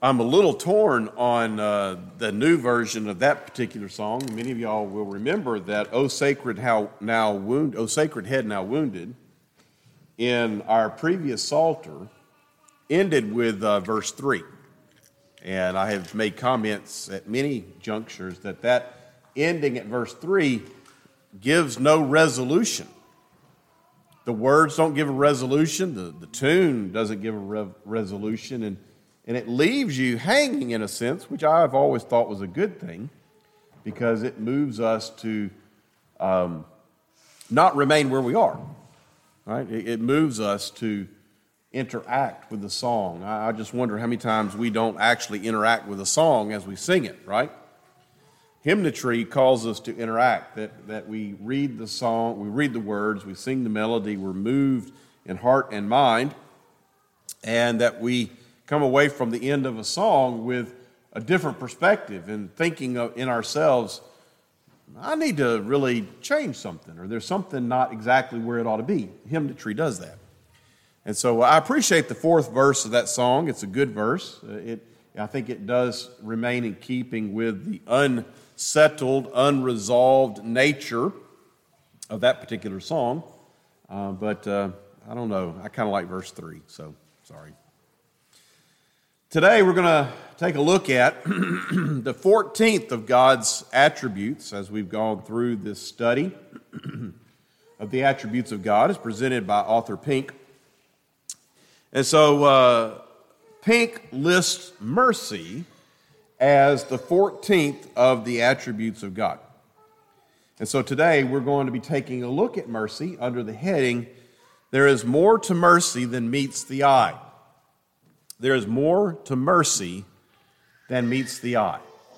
I'm a little torn on the new version of that particular song. Many of y'all will remember that "O Sacred Head Now Wounded" in our previous Psalter ended with verse 3. And I have made comments at many junctures that ending at verse 3 gives no resolution. The words don't give a resolution. The tune doesn't give a resolution. And it leaves you hanging in a sense, which I've always thought was a good thing, because it moves us to not remain where we are. Right? It moves us to interact with the song. I just wonder how many times we don't actually interact with a song as we sing it, right? Hymnetry calls us to interact, that we read the song, we read the words, we sing the melody, we're moved in heart and mind, and that we come away from the end of a song with a different perspective and thinking in ourselves, I need to really change something, or there's something not exactly where it ought to be. Hymnetry does that. And so I appreciate the fourth verse of that song. It's a good verse. I think it does remain in keeping with the unsettled, unresolved nature of that particular song. But I don't know. I kind of like verse 3, so sorry. Today we're going to take a look at the 14th of God's attributes as we've gone through this study of the attributes of God as presented by author Pink. And so Pink lists mercy as the 14th of the attributes of God. And so today we're going to be taking a look at mercy under the heading, "There is more to mercy than meets the eye." There is more to mercy than meets the eye.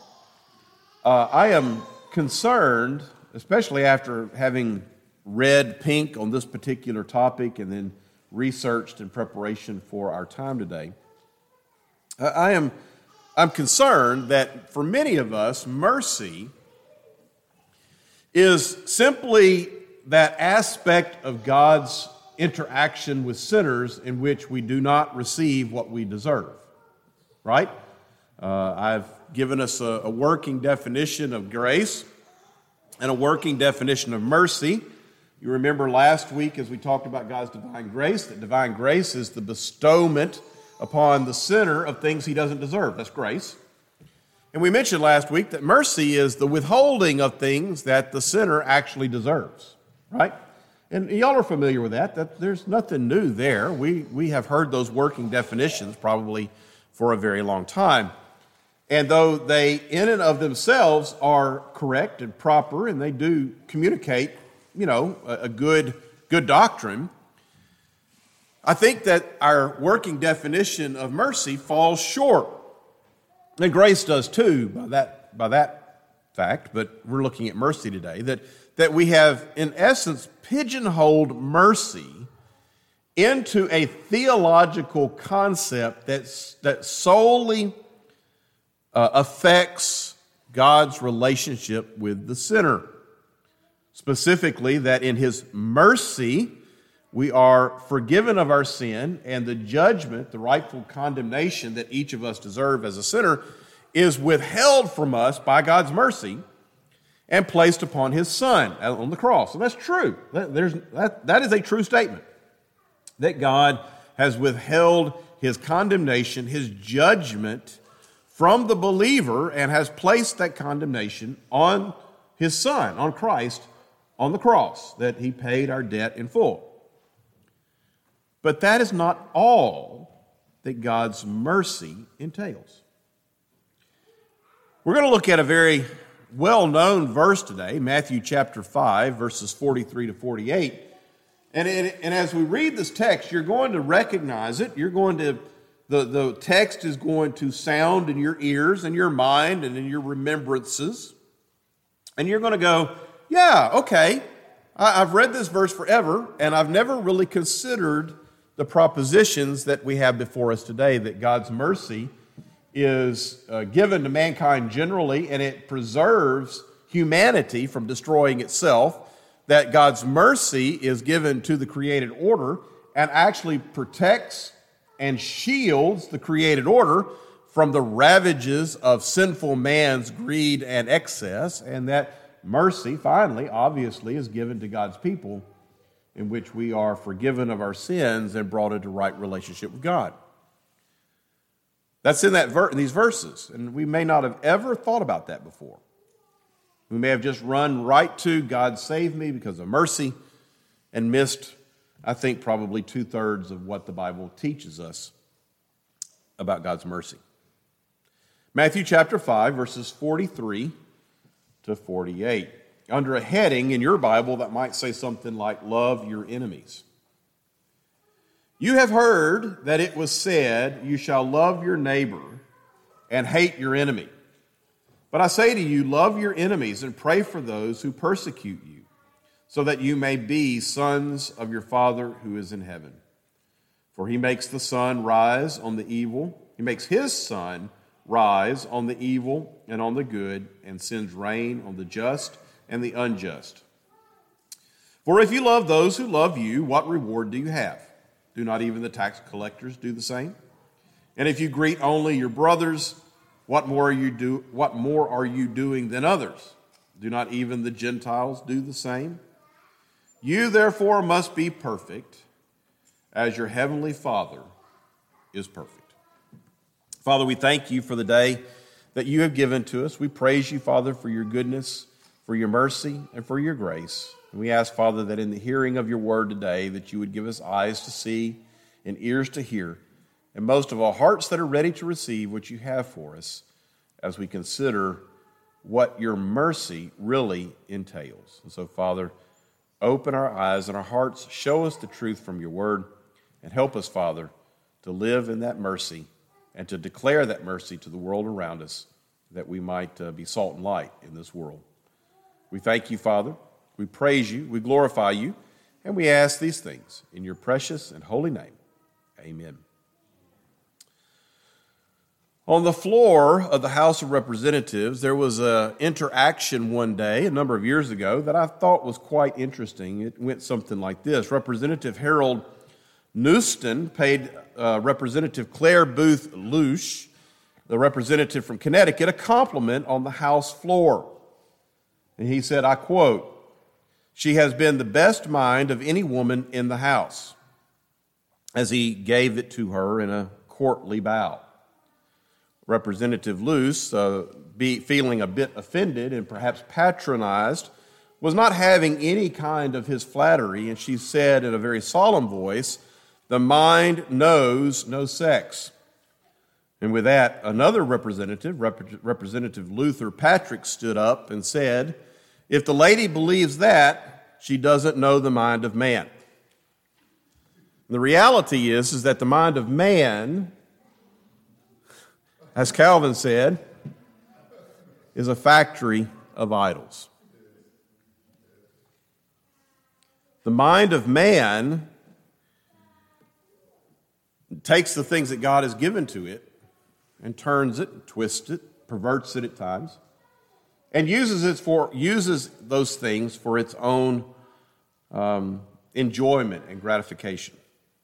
I am concerned, especially after having read Pink on this particular topic and then researched in preparation for our time today. I'm concerned that for many of us, mercy is simply that aspect of God's interaction with sinners in which we do not receive what we deserve, right? I've given us a working definition of grace and a working definition of mercy. You remember last week as we talked about God's divine grace, that divine grace is the bestowment upon the sinner of things he doesn't deserve. That's grace. And we mentioned last week that mercy is the withholding of things that the sinner actually deserves, right? And y'all are familiar with that there's nothing new there. We have heard those working definitions probably for a very long time. And though they in and of themselves are correct and proper, and they do communicate, a good doctrine, I think that our working definition of mercy falls short. And grace does too, by that fact, but we're looking at mercy today, that we have, in essence, pigeonholed mercy into a theological concept that solely affects God's relationship with the sinner. Specifically, that in His mercy, we are forgiven of our sin, and the judgment, the rightful condemnation that each of us deserve as a sinner, is withheld from us by God's mercy and placed upon His Son on the cross. And that's true. That is a true statement, that God has withheld His condemnation, His judgment from the believer, and has placed that condemnation on His Son, on Christ, on the cross, that He paid our debt in full. But that is not all that God's mercy entails. We're going to look at a very well-known verse today, Matthew chapter 5, verses 43 to 48. And as we read this text, you're going to recognize it. The text is going to sound in your ears and your mind and in your remembrances. And you're going to go, yeah, okay, I've read this verse forever, and I've never really considered the propositions that we have before us today, that God's mercy is given to mankind generally, and it preserves humanity from destroying itself, that God's mercy is given to the created order and actually protects and shields the created order from the ravages of sinful man's greed and excess, and that mercy, finally, obviously, is given to God's people, in which we are forgiven of our sins and brought into right relationship with God. That's in these verses, and we may not have ever thought about that before. We may have just run right to God save me because of mercy and missed, I think, probably 2/3 of what the Bible teaches us about God's mercy. Matthew chapter 5, verses 43 to 48. Under a heading in your Bible that might say something like, love your enemies. You have heard that it was said, you shall love your neighbor and hate your enemy. But I say to you, love your enemies and pray for those who persecute you, so that you may be sons of your Father who is in heaven. For he makes the sun rise on the evil. He makes his sun rise on the evil and on the good, and sends rain on the just and the unjust. For if you love those who love you, what reward do you have? Do not even the tax collectors do the same? And if you greet only your brothers, what more are you doing than others? Do not even the Gentiles do the same? You therefore must be perfect, as your heavenly Father is perfect. Father, we thank you for the day that you have given to us. We praise you, Father, for your goodness, for your mercy, and for your grace. And we ask, Father, that in the hearing of your word today, that you would give us eyes to see and ears to hear, and most of all, hearts that are ready to receive what you have for us as we consider what your mercy really entails. And so, Father, open our eyes and our hearts, show us the truth from your word, and help us, Father, to live in that mercy and to declare that mercy to the world around us, that we might be salt and light in this world. We thank you, Father. We praise you. We glorify you. And we ask these things in your precious and holy name. Amen. On the floor of the House of Representatives, there was an interaction one day, a number of years ago, that I thought was quite interesting. It went something like this. Representative Harold Newston paid Representative Claire Booth Lush, the representative from Connecticut, a compliment on the House floor. And he said, I quote, "She has been the best mind of any woman in the House," as he gave it to her in a courtly bow. Representative Luce, feeling a bit offended and perhaps patronized, was not having any kind of his flattery, and she said in a very solemn voice, "The mind knows no sex." And with that, another representative, Representative Luther Patrick, stood up and said, "If the lady believes that, she doesn't know the mind of man." And the reality is that the mind of man, as Calvin said, is a factory of idols. The mind of man takes the things that God has given to it and turns it, twists it, perverts it at times, and uses those things for its own enjoyment and gratification.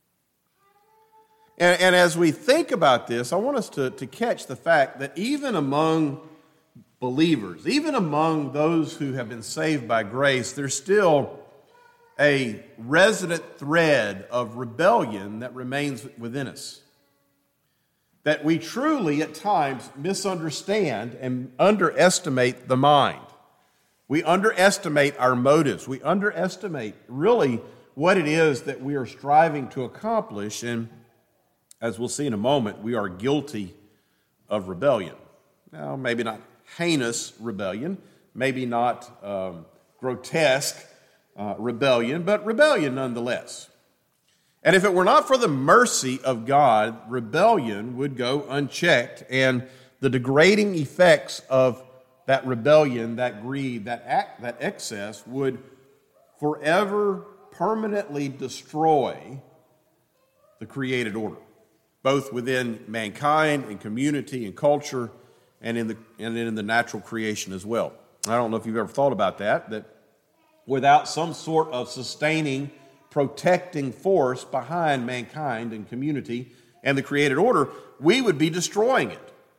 And as we think about this, I want us to catch the fact that even among believers, even among those who have been saved by grace, there's still a resident thread of rebellion that remains within us. That we truly, at times, misunderstand and underestimate the mind. We underestimate our motives. We underestimate really what it is that we are striving to accomplish. And as we'll see in a moment, we are guilty of rebellion. Now, maybe not heinous rebellion, maybe not grotesque rebellion, but rebellion nonetheless. And if it were not for the mercy of God, rebellion would go unchecked, and the degrading effects of that rebellion, that greed, that excess would forever permanently destroy the created order, both within mankind and community and culture and in the natural creation as well. I don't know if you've ever thought about that without some sort of sustaining, protecting force behind mankind and community and the created order, we would be destroying it.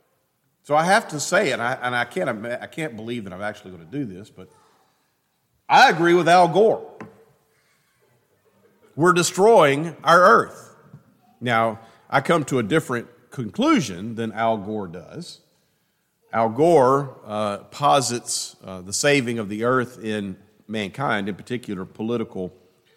So I have to say, and I can't believe that I'm actually going to do this, but I agree with Al Gore. We're destroying our earth. Now, I come to a different conclusion than Al Gore does. Al Gore posits the saving of the earth in mankind, in particular political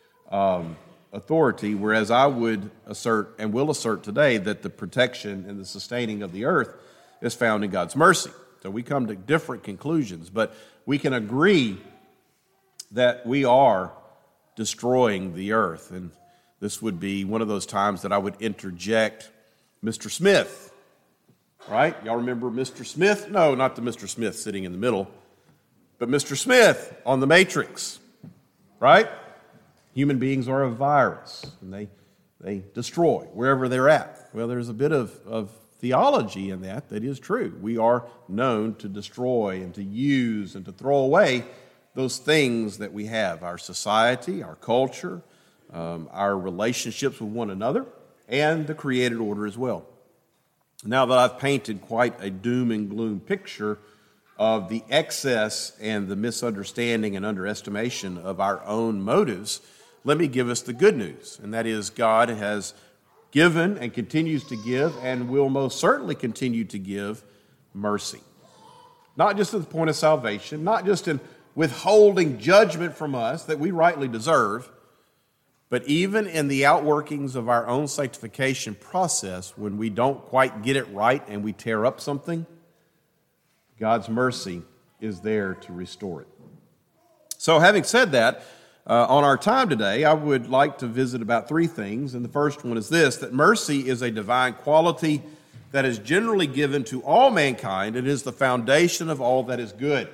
authority, whereas I would assert and will assert today that the protection and the sustaining of the earth is found in God's mercy. So we come to different conclusions, but we can agree that we are destroying the earth. And this would be one of those times that I would interject Mr. Smith. Right? Y'all remember Mr. Smith? No, not the Mr. Smith sitting in the middle, but Mr. Smith on The Matrix. Right? Human beings are a virus, and they destroy wherever they're at. Well, there's a bit of theology in that is true. We are known to destroy and to use and to throw away those things that we have, our society, our culture, our relationships with one another, and the created order as well. Now that I've painted quite a doom and gloom picture of the excess and the misunderstanding and underestimation of our own motives, let me give us the good news, and that is God has given and continues to give and will most certainly continue to give mercy. Not just at the point of salvation, not just in withholding judgment from us that we rightly deserve, but even in the outworkings of our own sanctification process, when we don't quite get it right and we tear up something, God's mercy is there to restore it. So having said that, on our time today, I would like to visit about three things. And the first one is this, that mercy is a divine quality that is generally given to all mankind. It is the foundation of all that is good.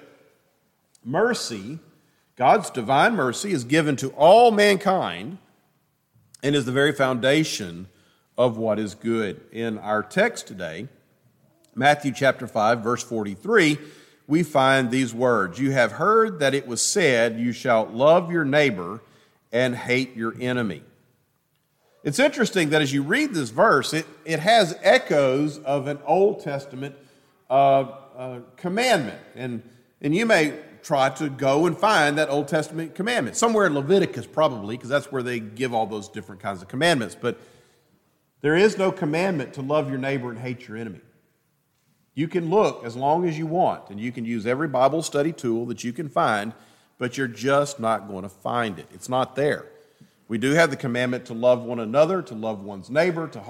Mercy, God's divine mercy, is given to all mankind and is the very foundation of what is good. In our text today, Matthew chapter 5, verse 43, we find these words, "You have heard that it was said, you shall love your neighbor and hate your enemy." It's interesting that as you read this verse, it has echoes of an Old Testament commandment. And you may try to go and find that Old Testament commandment. Somewhere in Leviticus probably, because that's where they give all those different kinds of commandments. But there is no commandment to love your neighbor and hate your enemy. You can look as long as you want, and you can use every Bible study tool that you can find, but you're just not going to find it. It's not there. We do have the commandment to love one another, to love one's neighbor, to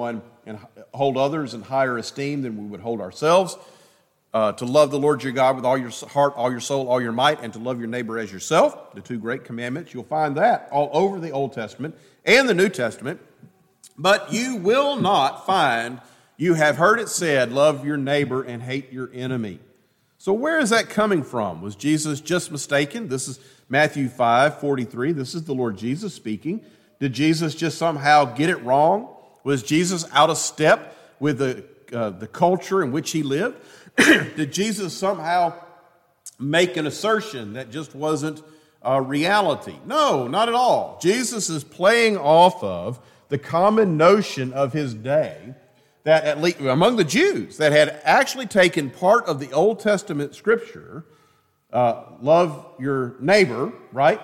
hold others in higher esteem than we would hold ourselves, to love the Lord your God with all your heart, all your soul, all your might, and to love your neighbor as yourself, the two great commandments. You'll find that all over the Old Testament and the New Testament, but you will not find, "You have heard it said, love your neighbor and hate your enemy." So where is that coming from? Was Jesus just mistaken? This is Matthew 5:43. This is the Lord Jesus speaking. Did Jesus just somehow get it wrong? Was Jesus out of step with the culture in which he lived? Did Jesus somehow make an assertion that just wasn't reality? No, not at all. Jesus is playing off of the common notion of his day, that at least among the Jews that had actually taken part of the Old Testament scripture, love your neighbor, right,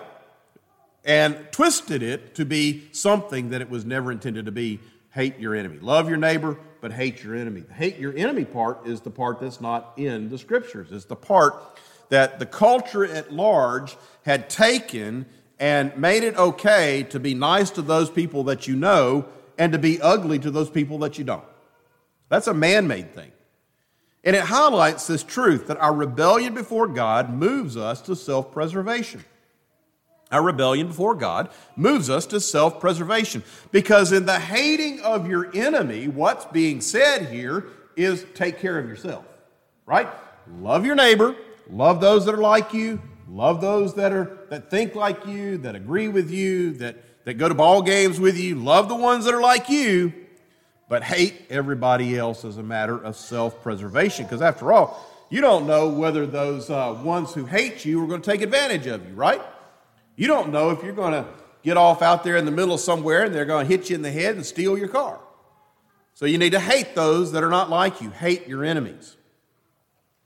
and twisted it to be something that it was never intended to be, hate your enemy. Love your neighbor, but hate your enemy. The hate your enemy part is the part that's not in the scriptures. It's the part that the culture at large had taken and made it okay to be nice to those people that you know and to be ugly to those people that you don't. That's a man-made thing. And it highlights this truth that our rebellion before God moves us to self-preservation. Our rebellion before God moves us to self-preservation. Because in the hating of your enemy, what's being said here is take care of yourself. Right? Love your neighbor. Love those that are like you. Love those that think like you, that agree with you, that go to ball games with you. Love the ones that are like you. But hate everybody else as a matter of self-preservation. Because after all, you don't know whether those ones who hate you are going to take advantage of you, right? You don't know if you're going to get off out there in the middle of somewhere and they're going to hit you in the head and steal your car. So you need to hate those that are not like you. Hate your enemies.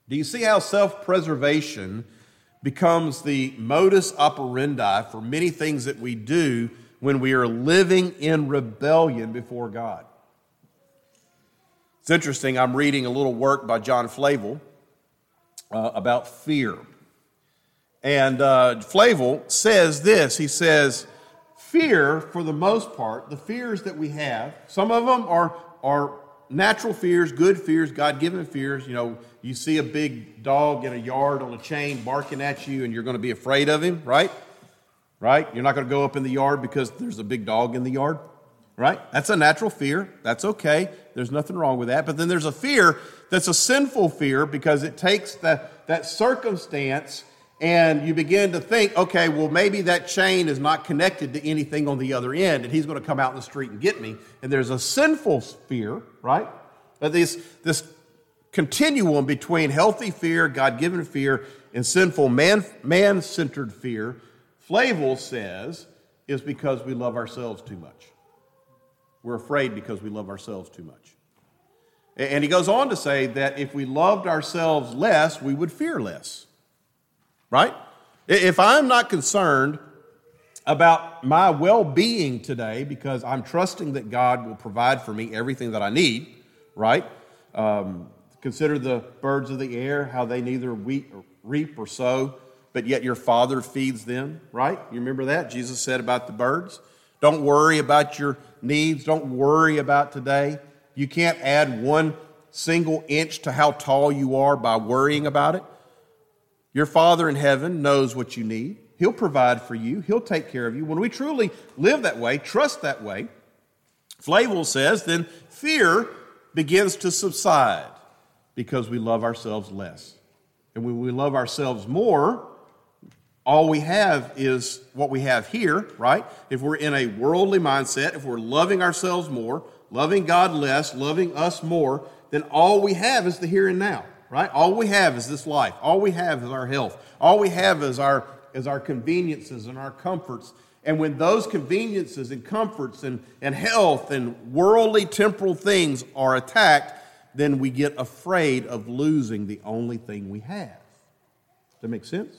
Do you see how self-preservation becomes the modus operandi for many things that we do when we are living in rebellion before God? It's interesting, I'm reading a little work by John Flavel about fear. And Flavel says this, he says, fear, for the most part, the fears that we have, some of them are natural fears, good fears, God-given fears. You know, you see a big dog in a yard on a chain barking at you and you're going to be afraid of him, right? Right? You're not going to go up in the yard because there's a big dog in the yard, right? That's a natural fear. That's okay. There's nothing wrong with that. But then there's a fear that's a sinful fear because it takes that circumstance and you begin to think, okay, well, maybe that chain is not connected to anything on the other end, and he's going to come out in the street and get me. And there's a sinful fear, right? But this continuum between healthy fear, God-given fear, and sinful man-centered fear, Flavel says, is because we love ourselves too much. We're afraid because we love ourselves too much. And he goes on to say that if we loved ourselves less, we would fear less. Right? If I'm not concerned about my well-being today because I'm trusting that God will provide for me everything that I need, right? Consider the birds of the air, how they neither reap or sow, but yet your Father feeds them, right? You remember that? Jesus said about the birds. Don't worry about your needs. Don't worry about today. You can't add 1 single inch to how tall you are by worrying about it. Your Father in heaven knows what you need. He'll provide for you. He'll take care of you. When we truly live that way, trust that way, Flavel says, then fear begins to subside because we love ourselves less. And when we love ourselves more, all we have is what we have here, right? If we're in a worldly mindset, if we're loving ourselves more, loving God less, loving us more, then all we have is the here and now. Right? All we have is this life. All we have is our health. All we have is our conveniences and our comforts. And when those conveniences and comforts and health and worldly temporal things are attacked, then we get afraid of losing the only thing we have. Does that make sense?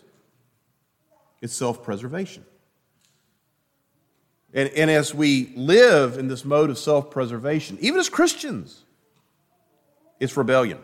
It's self-preservation. And as we live in this mode of self-preservation, even as Christians, it's rebellion.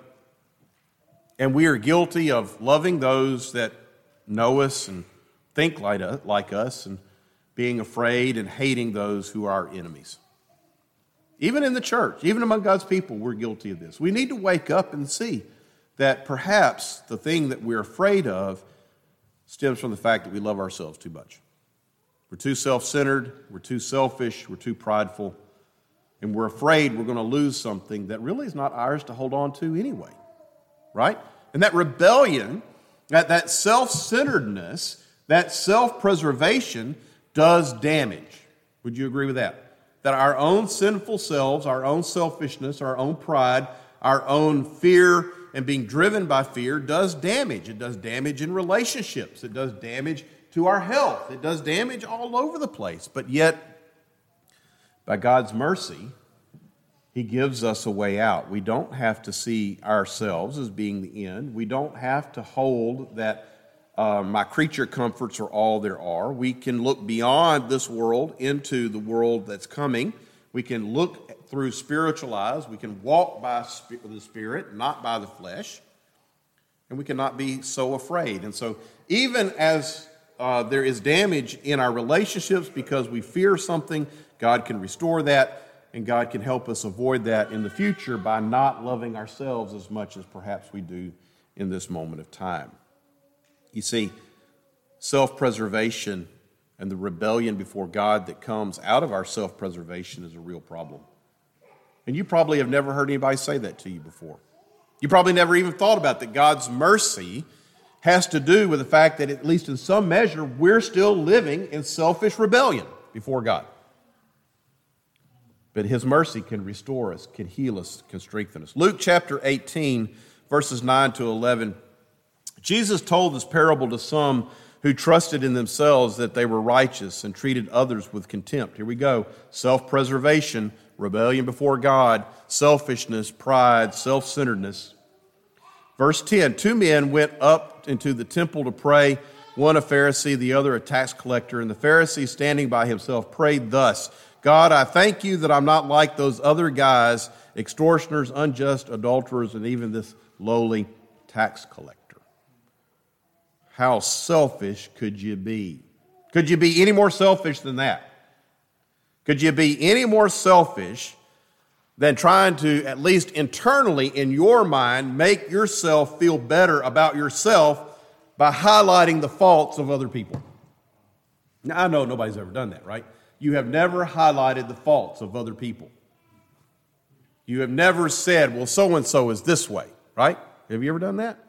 And we are guilty of loving those that know us and think like us and being afraid and hating those who are our enemies. Even in the church, even among God's people, we're guilty of this. We need to wake up and see that perhaps the thing that we're afraid of stems from the fact that we love ourselves too much. We're too self-centered, we're too selfish, we're too prideful, and we're afraid we're going to lose something that really is not ours to hold on to anyway. Right? And that rebellion, that self-centeredness, that self-preservation does damage. Would you agree with that? That our own sinful selves, our own selfishness, our own pride, our own fear and being driven by fear does damage. It does damage in relationships. It does damage to our health. It does damage all over the place. But yet, by God's mercy, He gives us a way out. We don't have to see ourselves as being the end. We don't have to hold that my creature comforts are all there are. We can look beyond this world into the world that's coming. We can look through spiritual eyes. We can walk by the Spirit, not by the flesh. And we cannot be so afraid. And so even as there is damage in our relationships because we fear something, God can restore that. And God can help us avoid that in the future by not loving ourselves as much as perhaps we do in this moment of time. You see, self-preservation and the rebellion before God that comes out of our self-preservation is a real problem. And you probably have never heard anybody say that to you before. You probably never even thought about that God's mercy has to do with the fact that, at least in some measure, we're still living in selfish rebellion before God. But His mercy can restore us, can heal us, can strengthen us. Luke chapter 18, verses 9 to 11. Jesus told this parable to some who trusted in themselves that they were righteous and treated others with contempt. Here we go. Self-preservation, rebellion before God, selfishness, pride, self-centeredness. Verse 10, 2 men went up into the temple to pray, one a Pharisee, the other a tax collector. And the Pharisee, standing by himself, prayed thus, God, I thank you that I'm not like those other guys, extortioners, unjust, adulterers, and even this lowly tax collector. How selfish could you be? Could you be any more selfish than that? Could you be any more selfish than trying to, at least internally in your mind, make yourself feel better about yourself by highlighting the faults of other people? Now, I know nobody's ever done that, right? You have never highlighted the faults of other people. You have never said, well, so-and-so is this way, right? Have you ever done that?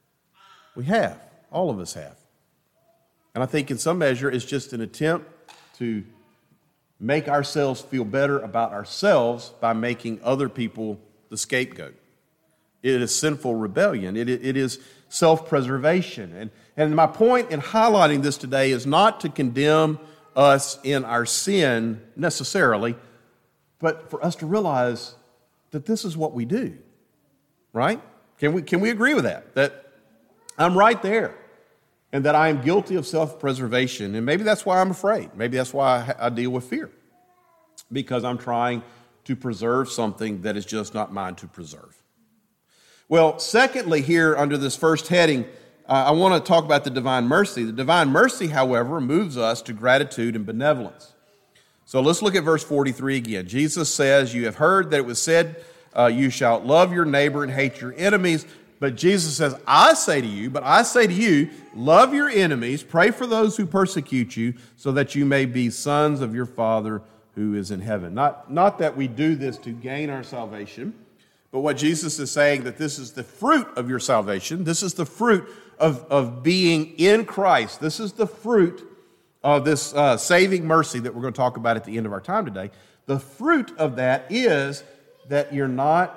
We have. All of us have. And I think in some measure it's just an attempt to make ourselves feel better about ourselves by making other people the scapegoat. It is sinful rebellion. It is self-preservation. And my point in highlighting this today is not to condemn us in our sin necessarily, but for us to realize that this is what we do, right? Can we agree with that? That I'm right there and that I am guilty of self-preservation. And maybe that's why I'm afraid. Maybe that's why I deal with fear, because I'm trying to preserve something that is just not mine to preserve. Well, secondly, here under this first heading, I want to talk about the divine mercy. The divine mercy, however, moves us to gratitude and benevolence. So let's look at verse 43 again. Jesus says, you have heard that it was said, you shall love your neighbor and hate your enemies. But Jesus says, I say to you, love your enemies, pray for those who persecute you, so that you may be sons of your Father who is in heaven. Not that we do this to gain our salvation, but what Jesus is saying, that this is the fruit of your salvation. This is the fruit of being in Christ. This is the fruit of this saving mercy that we're going to talk about at the end of our time today. The fruit of that is that you're not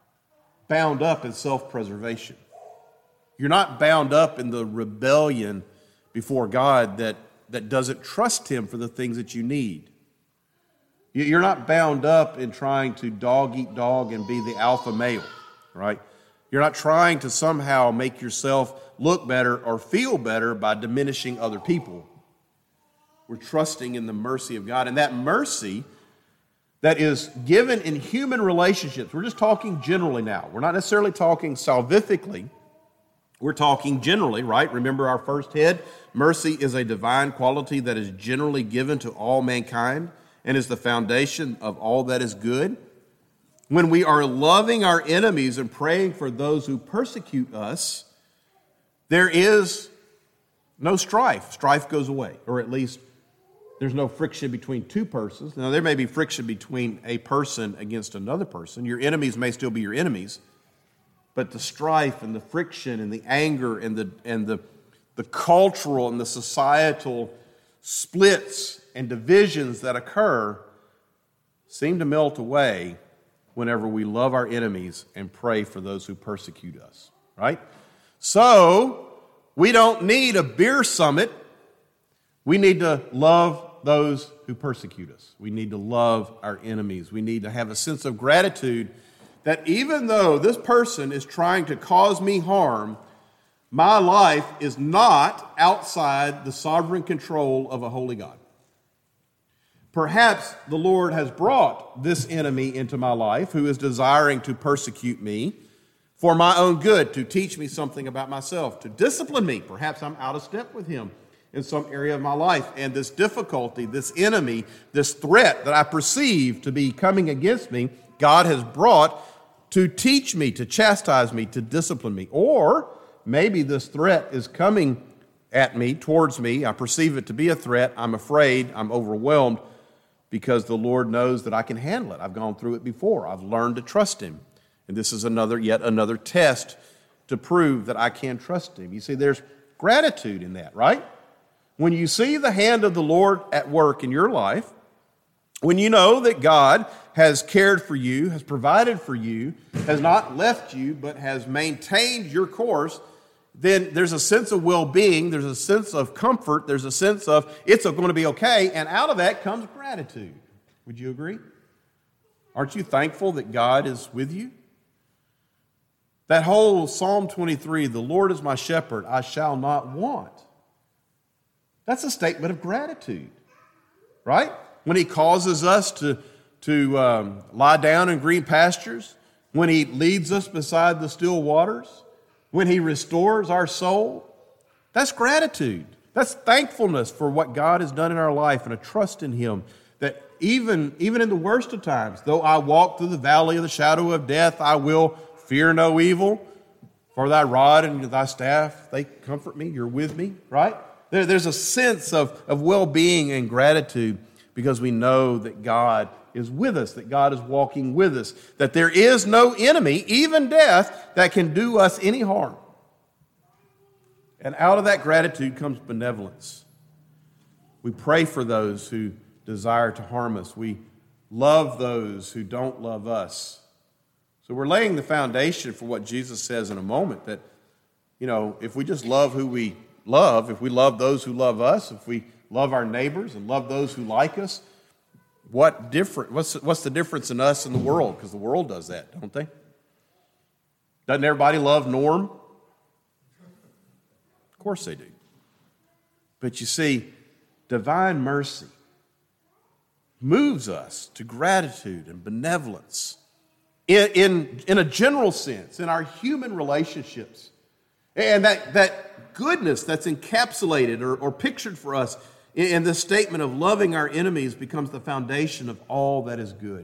bound up in self-preservation. You're not bound up in the rebellion before God that doesn't trust Him for the things that you need. You're not bound up in trying to dog eat dog and be the alpha male, right? You're not trying to somehow make yourself look better or feel better by diminishing other people. We're trusting in the mercy of God. And that mercy that is given in human relationships, we're just talking generally now. We're not necessarily talking salvifically. We're talking generally, right? Remember our first head? Mercy is a divine quality that is generally given to all mankind and is the foundation of all that is good. When we are loving our enemies and praying for those who persecute us, there is no strife. Strife goes away, or at least there's no friction between two persons. Now, there may be friction between a person against another person. Your enemies may still be your enemies, but the strife and the friction and the anger and the cultural and the societal splits and divisions that occur seem to melt away whenever we love our enemies and pray for those who persecute us, right? So, we don't need a beer summit. We need to love those who persecute us. We need to love our enemies. We need to have a sense of gratitude that even though this person is trying to cause me harm, my life is not outside the sovereign control of a holy God. Perhaps the Lord has brought this enemy into my life who is desiring to persecute me for my own good, to teach me something about myself, to discipline me. Perhaps I'm out of step with him in some area of my life. And this difficulty, this enemy, this threat that I perceive to be coming against me, God has brought to teach me, to chastise me, to discipline me. Or maybe this threat is coming at me, towards me. I perceive it to be a threat. I'm afraid. I'm overwhelmed because the Lord knows that I can handle it. I've gone through it before. I've learned to trust Him. And this is yet another test to prove that I can trust Him. You see, there's gratitude in that, right? When you see the hand of the Lord at work in your life, when you know that God has cared for you, has provided for you, has not left you, but has maintained your course, then there's a sense of well-being, there's a sense of comfort, there's a sense of it's going to be okay, and out of that comes gratitude. Would you agree? Aren't you thankful that God is with you? That whole Psalm 23, the Lord is my shepherd, I shall not want. That's a statement of gratitude, right? When he causes us to lie down in green pastures, when he leads us beside the still waters, when he restores our soul, that's gratitude. That's thankfulness for what God has done in our life and a trust in him that even in the worst of times, though I walk through the valley of the shadow of death, I will fear no evil, for thy rod and thy staff, they comfort me, you're with me, right? There's a sense of well-being and gratitude because we know that God is with us, that God is walking with us, that there is no enemy, even death, that can do us any harm. And out of that gratitude comes benevolence. We pray for those who desire to harm us. We love those who don't love us. So we're laying the foundation for what Jesus says in a moment, that, if we just love who we love, if we love those who love us, if we love our neighbors and love those who like us, what's the difference in us and the world? Because the world does that, don't they? Doesn't everybody love Norm? Of course they do. But you see, divine mercy moves us to gratitude and benevolence in a general sense, in our human relationships. And that goodness that's encapsulated or pictured for us in this statement of loving our enemies becomes the foundation of all that is good.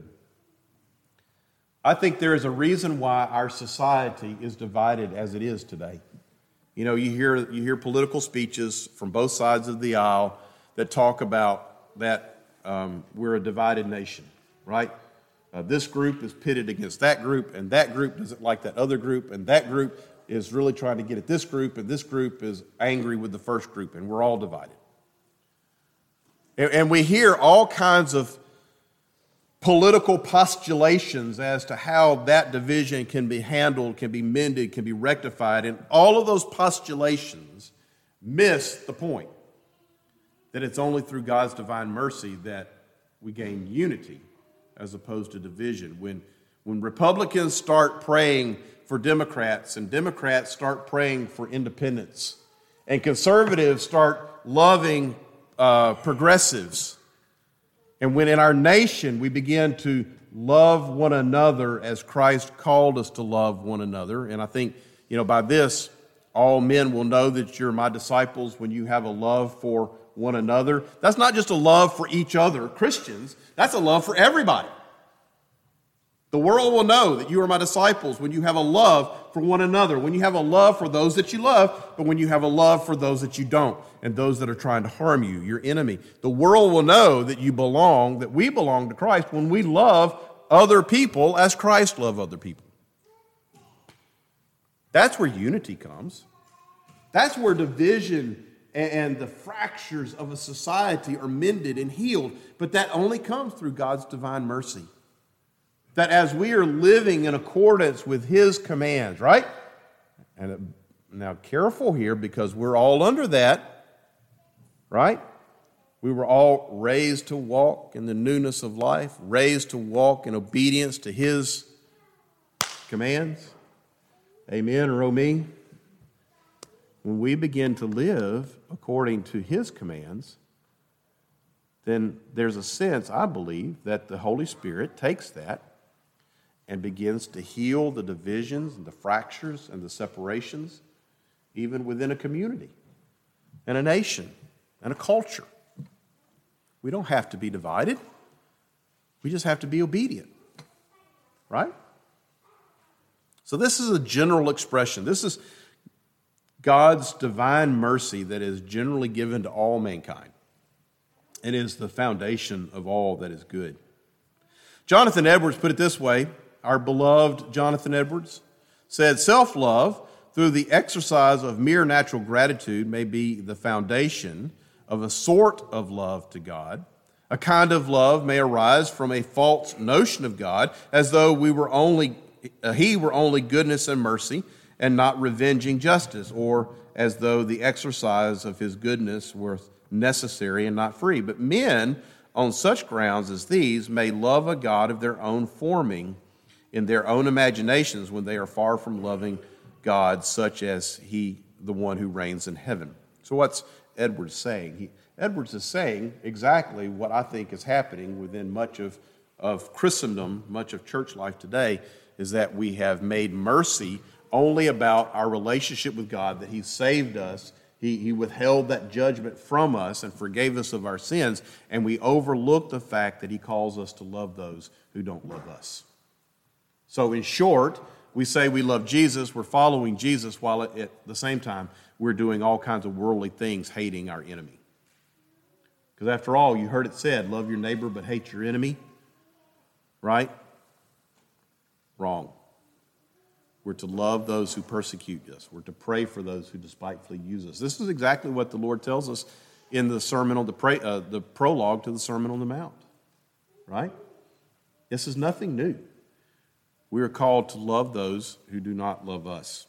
I think there is a reason why our society is divided as it is today. You hear political speeches from both sides of the aisle that talk about that we're a divided nation, right? This group is pitted against that group, and that group doesn't like that other group, and that group is really trying to get at this group, and this group is angry with the first group, and we're all divided. And we hear all kinds of political postulations as to how that division can be handled, can be mended, can be rectified, and all of those postulations miss the point that it's only through God's divine mercy that we gain unity as opposed to division. When Republicans start praying for Democrats and Democrats start praying for independents and conservatives start loving progressives, and when in our nation we begin to love one another as Christ called us to love one another, and I think, by this, all men will know that you're my disciples when you have a love for one another. That's not just a love for each other, Christians. That's a love for everybody. The world will know that you are my disciples when you have a love for one another, when you have a love for those that you love, but when you have a love for those that you don't, and those that are trying to harm you, your enemy. The world will know that that we belong to Christ when we love other people as Christ loved other people. That's where unity comes. That's where division and the fractures of a society are mended and healed, but that only comes through God's divine mercy. That as we are living in accordance with his commands, right? And now careful here, because we're all under that, right? We were all raised to walk in the newness of life, raised to walk in obedience to his commands. Amen or oh me? When we begin to live according to his commands, then there's a sense, I believe, that the Holy Spirit takes that and begins to heal the divisions and the fractures and the separations, even within a community and a nation and a culture. We don't have to be divided. We just have to be obedient, right? So this is a general expression. This is God's divine mercy that is generally given to all mankind and is the foundation of all that is good. Jonathan Edwards put it this way. Our beloved Jonathan Edwards said, self-love through the exercise of mere natural gratitude may be the foundation of a sort of love to God. A kind of love may arise from a false notion of God, as though he were only goodness and mercy and not revenging justice, or as though the exercise of his goodness were necessary and not free. But men, on such grounds as these, may love a God of their own forming in their own imaginations when they are far from loving God, such as He, the one who reigns in heaven. So what's Edwards saying? Edwards is saying exactly what I think is happening within much of Christendom, much of church life today, is that we have made mercy only about our relationship with God, that He saved us, He withheld that judgment from us and forgave us of our sins, and we overlook the fact that He calls us to love those who don't love us. So in short, we say we love Jesus, we're following Jesus, while at the same time we're doing all kinds of worldly things, hating our enemy. Because after all, you heard it said, love your neighbor but hate your enemy. Right? Wrong. We're to love those who persecute us. We're to pray for those who despitefully use us. This is exactly what the Lord tells us in the sermon on the prologue to the Sermon on the Mount. Right? This is nothing new. We are called to love those who do not love us.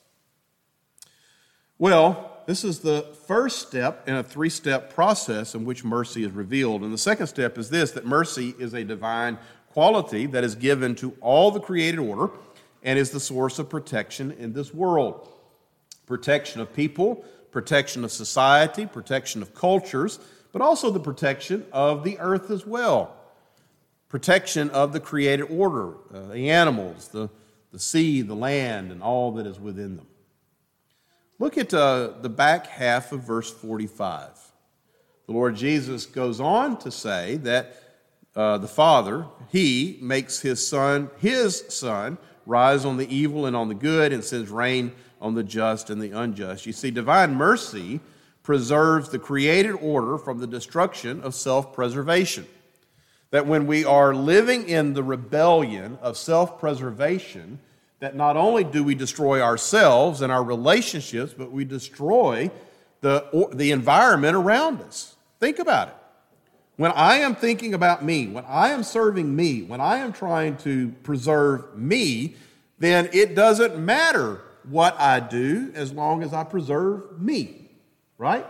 Well, this is the first step in a three-step process in which mercy is revealed. And the second step is this, that mercy is a divine quality that is given to all the created order and is the source of protection in this world. Protection of people, protection of society, protection of cultures, but also the protection of the earth as well. Protection of the created order, the animals, the sea, the land, and all that is within them. Look at the back half of verse 45. The Lord Jesus goes on to say that the Father, He makes His Son, rise on the evil and on the good and sends rain on the just and the unjust. You see, divine mercy preserves the created order from the destruction of self-preservation. That when we are living in the rebellion of self-preservation, that not only do we destroy ourselves and our relationships, but we destroy the environment around us. Think about it. When I am thinking about me, when I am serving me, when I am trying to preserve me, then it doesn't matter what I do as long as I preserve me, right?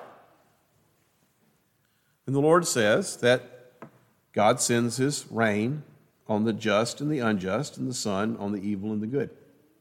And the Lord says that God sends His rain on the just and the unjust and the sun on the evil and the good.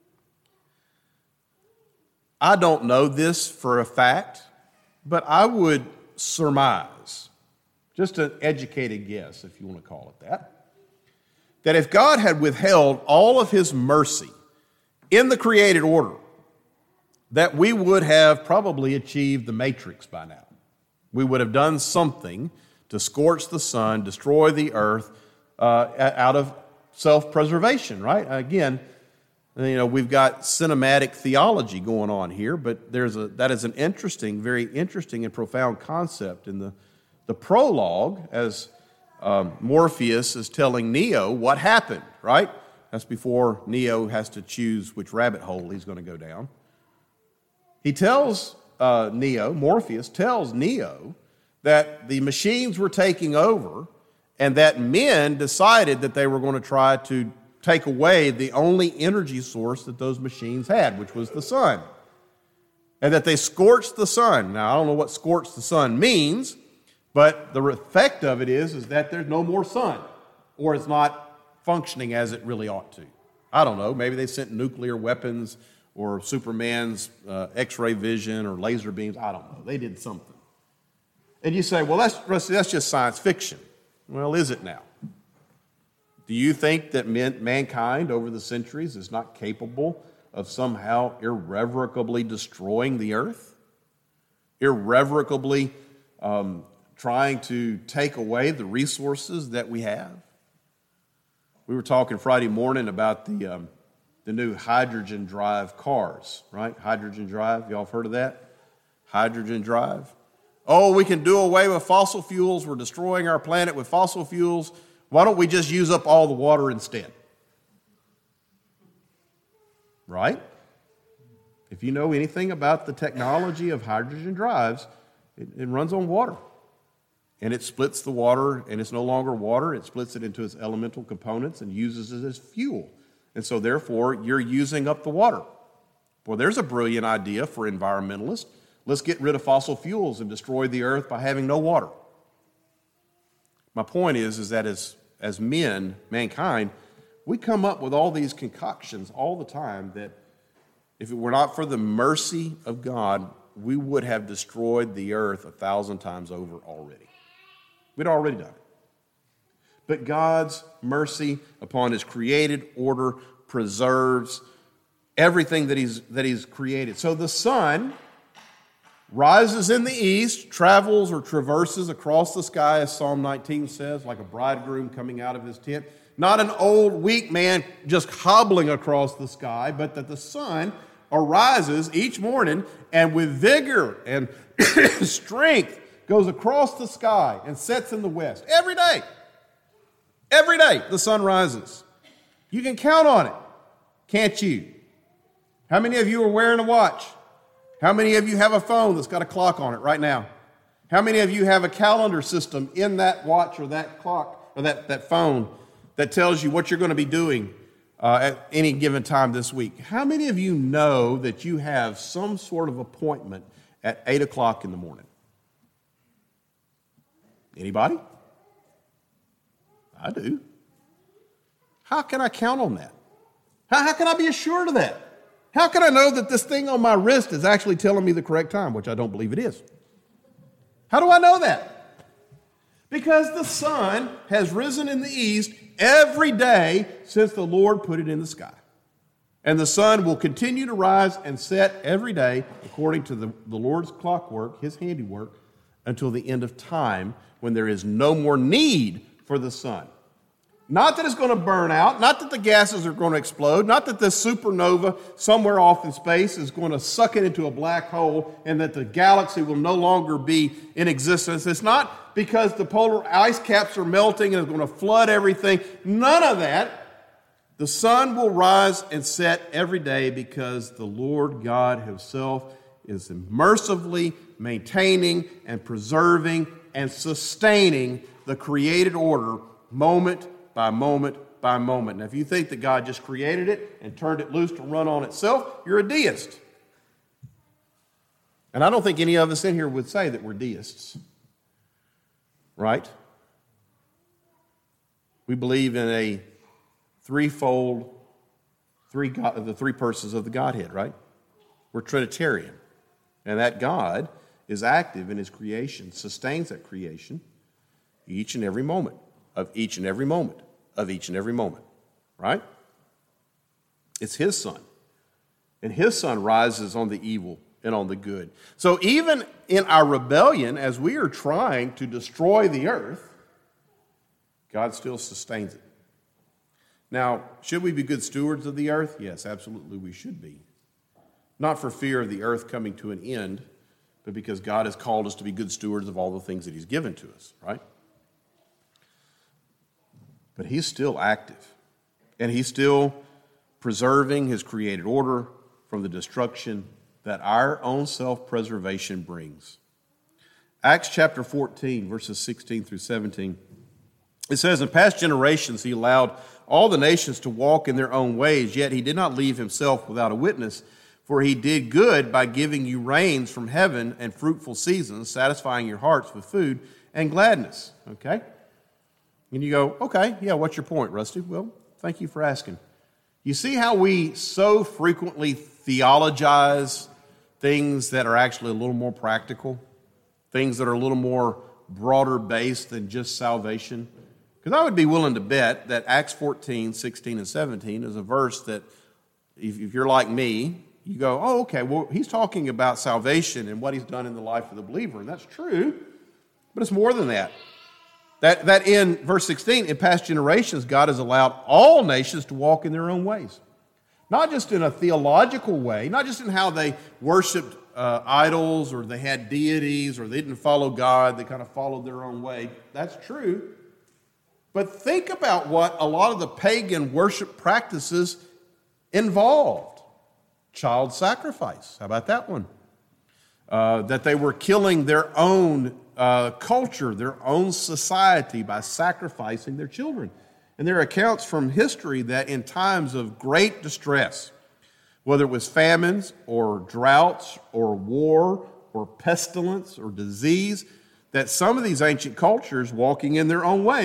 I don't know this for a fact, but I would surmise, just an educated guess, if you want to call it that if God had withheld all of His mercy in the created order, that we would have probably achieved the matrix by now. We would have done something to scorch the sun, destroy the earth out of self-preservation, right? Again, we've got cinematic theology going on here, but that is an interesting, very interesting and profound concept in the prologue as Morpheus is telling Neo what happened, right? That's before Neo has to choose which rabbit hole he's going to go down. He tells Morpheus tells Neo that the machines were taking over and that men decided that they were going to try to take away the only energy source that those machines had, which was the sun. And that they scorched the sun. Now, I don't know what scorched the sun means, but the effect of it is that there's no more sun, or it's not functioning as it really ought to. I don't know. Maybe they sent nuclear weapons or Superman's X-ray vision or laser beams. I don't know. They did something. And you say, well, that's just science fiction. Well, is it now? Do you think that mankind over the centuries is not capable of somehow irrevocably destroying the earth? Irrevocably trying to take away the resources that we have? We were talking Friday morning about the new hydrogen drive cars, right? Hydrogen drive, y'all have heard of that? Hydrogen drive. Oh, we can do away with fossil fuels. We're destroying our planet with fossil fuels. Why don't we just use up all the water instead? Right? If you know anything about the technology of hydrogen drives, it runs on water. And it splits the water, and it's no longer water. It splits it into its elemental components and uses it as fuel. And so, therefore, you're using up the water. Boy, there's a brilliant idea for environmentalists. Let's get rid of fossil fuels and destroy the earth by having no water. My point is that as mankind, We come up with all these concoctions all the time that if it were not for the mercy of God, we would have destroyed the earth 1,000 times over already. We'd already done it. But God's mercy upon his created order preserves everything that he's created. So the sun rises in the east, travels or traverses across the sky, as Psalm 19 says, like a bridegroom coming out of his tent. Not an old, weak man just hobbling across the sky, but that the sun arises each morning and with vigor and strength goes across the sky and sets in the west. Every day the sun rises. You can count on it, can't you? How many of you are wearing a watch? How many of you have a phone that's got a clock on it right now? How many of you have a calendar system in that watch or that clock or that phone that tells you what you're going to be doing at any given time this week? How many of you know that you have some sort of appointment at 8 o'clock in the morning? Anybody? I do. How can I count on that? How can I be assured of that? How can I know that this thing on my wrist is actually telling me the correct time, which I don't believe it is? How do I know that? Because the sun has risen in the east every day since the Lord put it in the sky. And the sun will continue to rise and set every day according to the Lord's clockwork, his handiwork, until the end of time when there is no more need for the sun. Not that it's going to burn out, not that the gases are going to explode, not that this supernova somewhere off in space is going to suck it into a black hole and that the galaxy will no longer be in existence. It's not because the polar ice caps are melting and it's going to flood everything. None of that. The sun will rise and set every day because the Lord God himself is mercifully maintaining and preserving and sustaining the created order moment by moment by moment. Now, if you think that God just created it and turned it loose to run on itself, you're a deist. And I don't think any of us in here would say that we're deists. Right? We believe in a threefold, the three persons of the Godhead, right? We're Trinitarian. And that God is active in his creation, sustains that creation each and every moment, of each and every moment, of each and every moment, right? It's his sun. And his sun rises on the evil and on the good. So even in our rebellion, as we are trying to destroy the earth, God still sustains it. Now, should we be good stewards of the earth? Yes, absolutely we should be. Not for fear of the earth coming to an end, but because God has called us to be good stewards of all the things that he's given to us, right? But he's still active, and he's still preserving his created order from the destruction that our own self-preservation brings. Acts chapter 14, verses 16 through 17. It says, in past generations he allowed all the nations to walk in their own ways, yet he did not leave himself without a witness, for he did good by giving you rains from heaven and fruitful seasons, satisfying your hearts with food and gladness. Okay? And you go, okay, yeah, what's your point, Rusty? Well, thank you for asking. You see how we so frequently theologize things that are actually a little more practical, things that are a little more broader based than just salvation? Because I would be willing to bet that Acts 14, 16, and 17 is a verse that if you're like me, you go, oh, okay, well, he's talking about salvation and what he's done in the life of the believer, and that's true, but it's more than that. That in verse 16, in past generations, God has allowed all nations to walk in their own ways. Not just in a theological way, not just in how they worshiped idols or they had deities or they didn't follow God, they kind of followed their own way. That's true. But think about what a lot of the pagan worship practices involved. Child sacrifice. How about that one? That they were killing their own culture, their own society by sacrificing their children. And there are accounts from history that in times of great distress, whether it was famines or droughts or war or pestilence or disease, that some of these ancient cultures, walking in their own ways,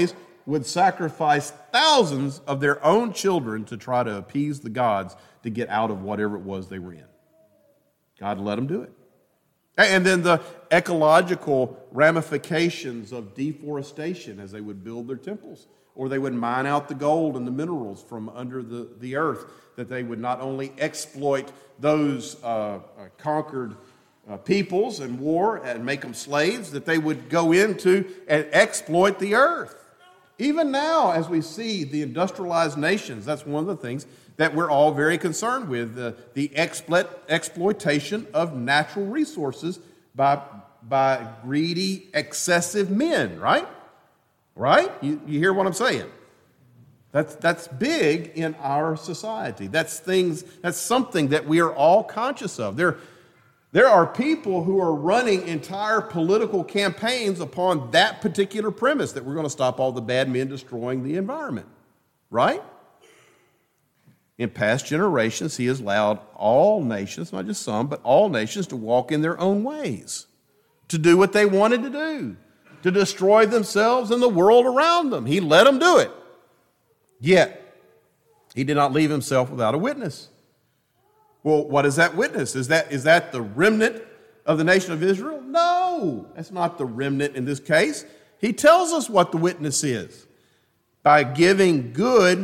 would sacrifice thousands of their own children to try to appease the gods to get out of whatever it was they were in. God let them do it. And then the ecological ramifications of deforestation as they would build their temples, or they would mine out the gold and the minerals from under the earth, that they would not only exploit those conquered peoples in war and make them slaves, that they would go into and exploit the earth. Even now, as we see the industrialized nations, that's one of the things that we're all very concerned with, the exploitation of natural resources by greedy, excessive men, right? Right? You hear what I'm saying? That's big in our society. That's something that we are all conscious of. There are people who are running entire political campaigns upon that particular premise, that we're going to stop all the bad men destroying the environment, right? In past generations, he has allowed all nations, not just some, but all nations to walk in their own ways, to do what they wanted to do, to destroy themselves and the world around them. He let them do it. Yet, he did not leave himself without a witness. Well, what is that witness? Is that the remnant of the nation of Israel? No, that's not the remnant in this case. He tells us what the witness is. By giving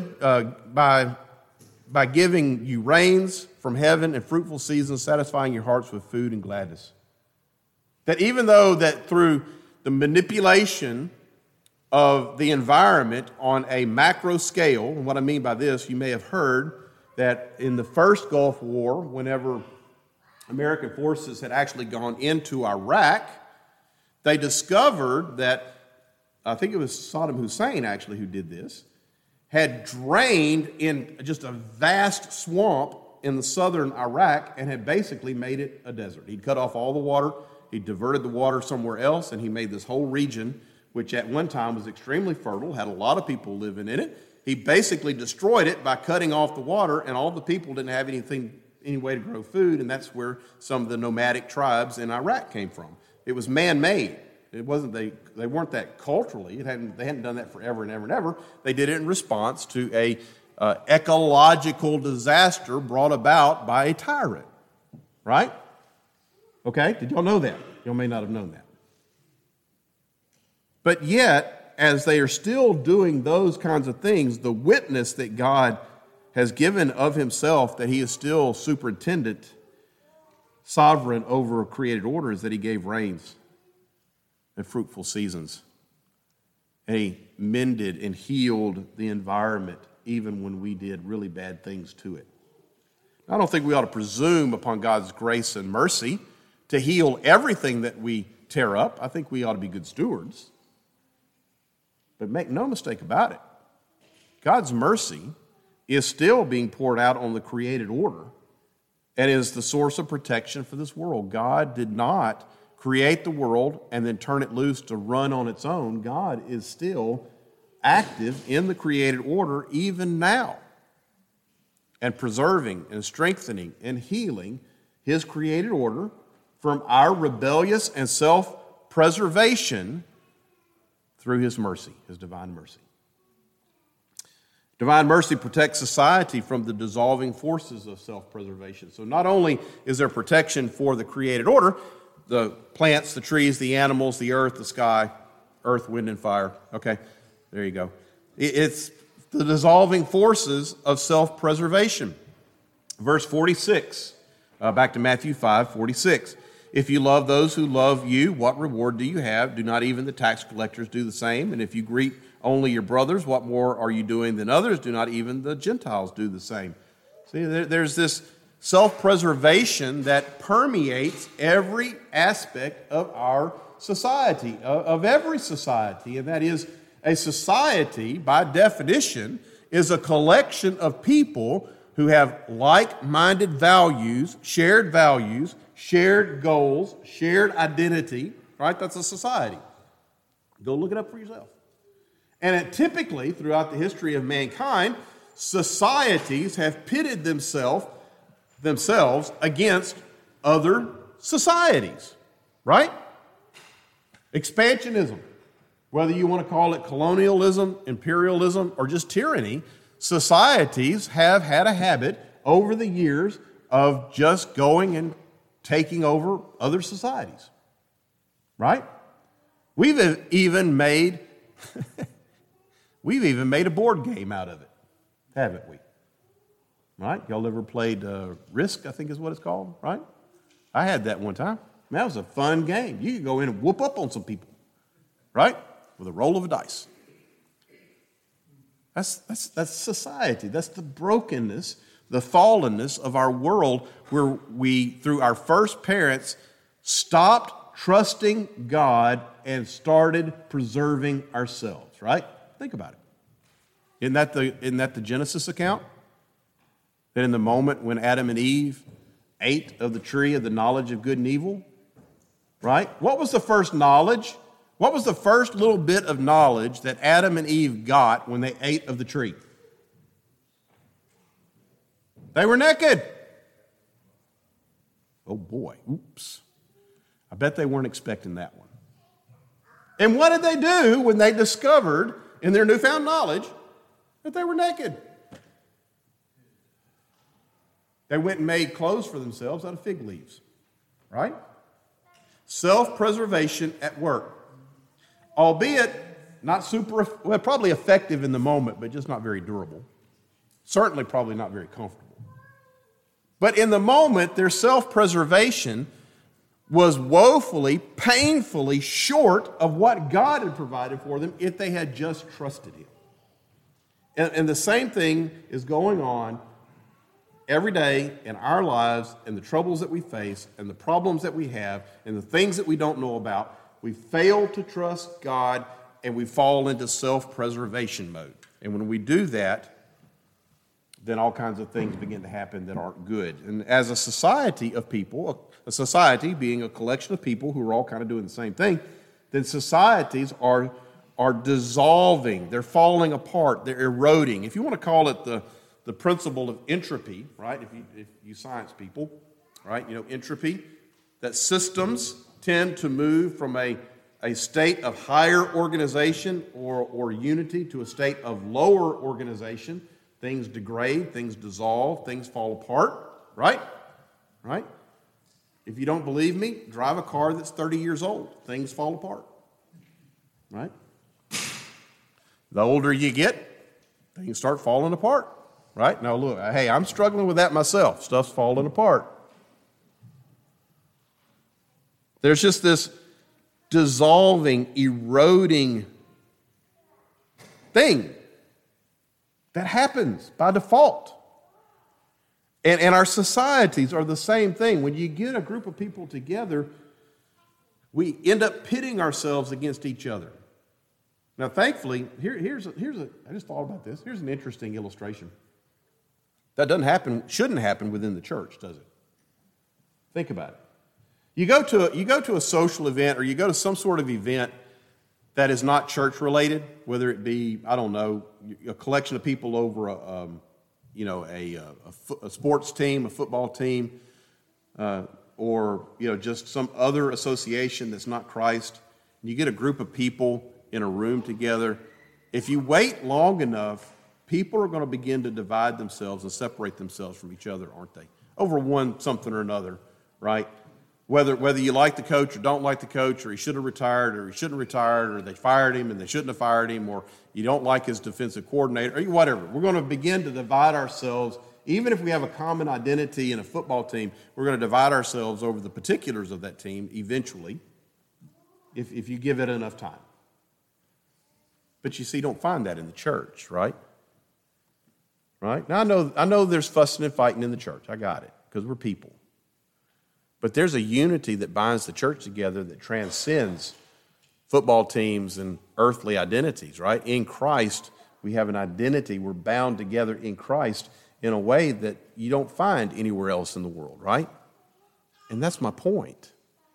by giving you rains from heaven and fruitful seasons, satisfying your hearts with food and gladness. That even though that through the manipulation of the environment on a macro scale, and what I mean by this, you may have heard that in the first Gulf War, whenever American forces had actually gone into Iraq, they discovered that, I think it was Saddam Hussein actually who did this, had drained in just a vast swamp in the southern Iraq and had basically made it a desert. He'd cut off all the water, he diverted the water somewhere else, and he made this whole region, which at one time was extremely fertile, had a lot of people living in it. He basically destroyed it by cutting off the water, and all the people didn't have any way to grow food, and that's where some of the nomadic tribes in Iraq came from. It was man-made. It wasn't they weren't that culturally. They hadn't done that forever and ever and ever. They did it in response to a ecological disaster brought about by a tyrant. Right? Okay? Did y'all know that? Y'all may not have known that. But yet, as they are still doing those kinds of things, the witness that God has given of himself, that he is still superintendent, sovereign over a created order, is that he gave rains and fruitful seasons. And he mended and healed the environment even when we did really bad things to it. I don't think we ought to presume upon God's grace and mercy to heal everything that we tear up. I think we ought to be good stewards. But make no mistake about it, God's mercy is still being poured out on the created order and is the source of protection for this world. God did not create the world and then turn it loose to run on its own. God is still active in the created order even now, and preserving and strengthening and healing his created order from our rebellious and self-preservation through his mercy, his divine mercy. Divine mercy protects society from the dissolving forces of self-preservation. So not only is there protection for the created order, the plants, the trees, the animals, the earth, the sky, earth, wind, and fire. Okay, there you go. It's the dissolving forces of self-preservation. Verse 46, back to Matthew 5:46. If you love those who love you, what reward do you have? Do not even the tax collectors do the same? And if you greet only your brothers, what more are you doing than others? Do not even the Gentiles do the same? See, there's this self-preservation that permeates every aspect of our society, of every society, and that is a society, by definition, is a collection of people who have like-minded values, shared goals, shared identity, right? That's a society. Go look it up for yourself. And typically, throughout the history of mankind, societies have pitted themselves against other societies, right? Expansionism. Whether you want to call it colonialism, imperialism, or just tyranny, societies have had a habit over the years of just going and taking over other societies. Right? We've even made a board game out of it, haven't we? Right? Y'all ever played Risk, I think is what it's called, right? I had that one time. Man, that was a fun game. You could go in and whoop up on some people, right? With a roll of a dice. That's society. That's the brokenness, the fallenness of our world where we, through our first parents, stopped trusting God and started preserving ourselves, right? Think about it. Isn't that the Genesis account? That in the moment when Adam and Eve ate of the tree of the knowledge of good and evil, right? What was the first knowledge? What was the first little bit of knowledge that Adam and Eve got when they ate of the tree? They were naked. Oh boy, oops. I bet they weren't expecting that one. And what did they do when they discovered in their newfound knowledge that they were naked? They went and made clothes for themselves out of fig leaves, right? Self-preservation at work. Albeit not probably effective in the moment, but just not very durable. Certainly probably not very comfortable. But in the moment, their self-preservation was woefully, painfully short of what God had provided for them if they had just trusted Him. And the same thing is going on every day in our lives and the troubles that we face and the problems that we have and the things that we don't know about. We fail to trust God and we fall into self-preservation mode. And when we do that, then all kinds of things begin to happen that aren't good. And as a society of people, a society being a collection of people who are all kind of doing the same thing, then societies are dissolving. They're falling apart. They're eroding. If you want to call it the principle of entropy, right? If you science people, right? You know, entropy, that systems tend to move from a state of higher organization or unity to a state of lower organization. Things degrade, things dissolve, things fall apart, right? Right? If you don't believe me, drive a car that's 30 years old. Things fall apart, right? The older you get, things start falling apart. Right? Now look, hey, I'm struggling with that myself. Stuff's falling apart. There's just this dissolving, eroding thing that happens by default. And our societies are the same thing. When you get a group of people together, we end up pitting ourselves against each other. Now, thankfully, I just thought about this. Here's an interesting illustration. That shouldn't happen within the church, does it? Think about it. You go to a social event or you go to some sort of event that is not church related, whether it be, I don't know, a collection of people over a sports team, a football team, or just some other association that's not Christ. You get a group of people in a room together. If you wait long enough, people are going to begin to divide themselves and separate themselves from each other, aren't they? Over one something or another, right? Whether you like the coach or don't like the coach, or he should have retired or he shouldn't have retired, or they fired him and they shouldn't have fired him, or you don't like his defensive coordinator, or whatever. We're going to begin to divide ourselves. Even if we have a common identity in a football team, we're going to divide ourselves over the particulars of that team eventually, if you give it enough time. But you see, you don't find that in the church, right? Right? Now, I know there's fussing and fighting in the church. I got it, because we're people. But there's a unity that binds the church together that transcends football teams and earthly identities, right? In Christ, we have an identity. We're bound together in Christ in a way that you don't find anywhere else in the world, right? And that's my point.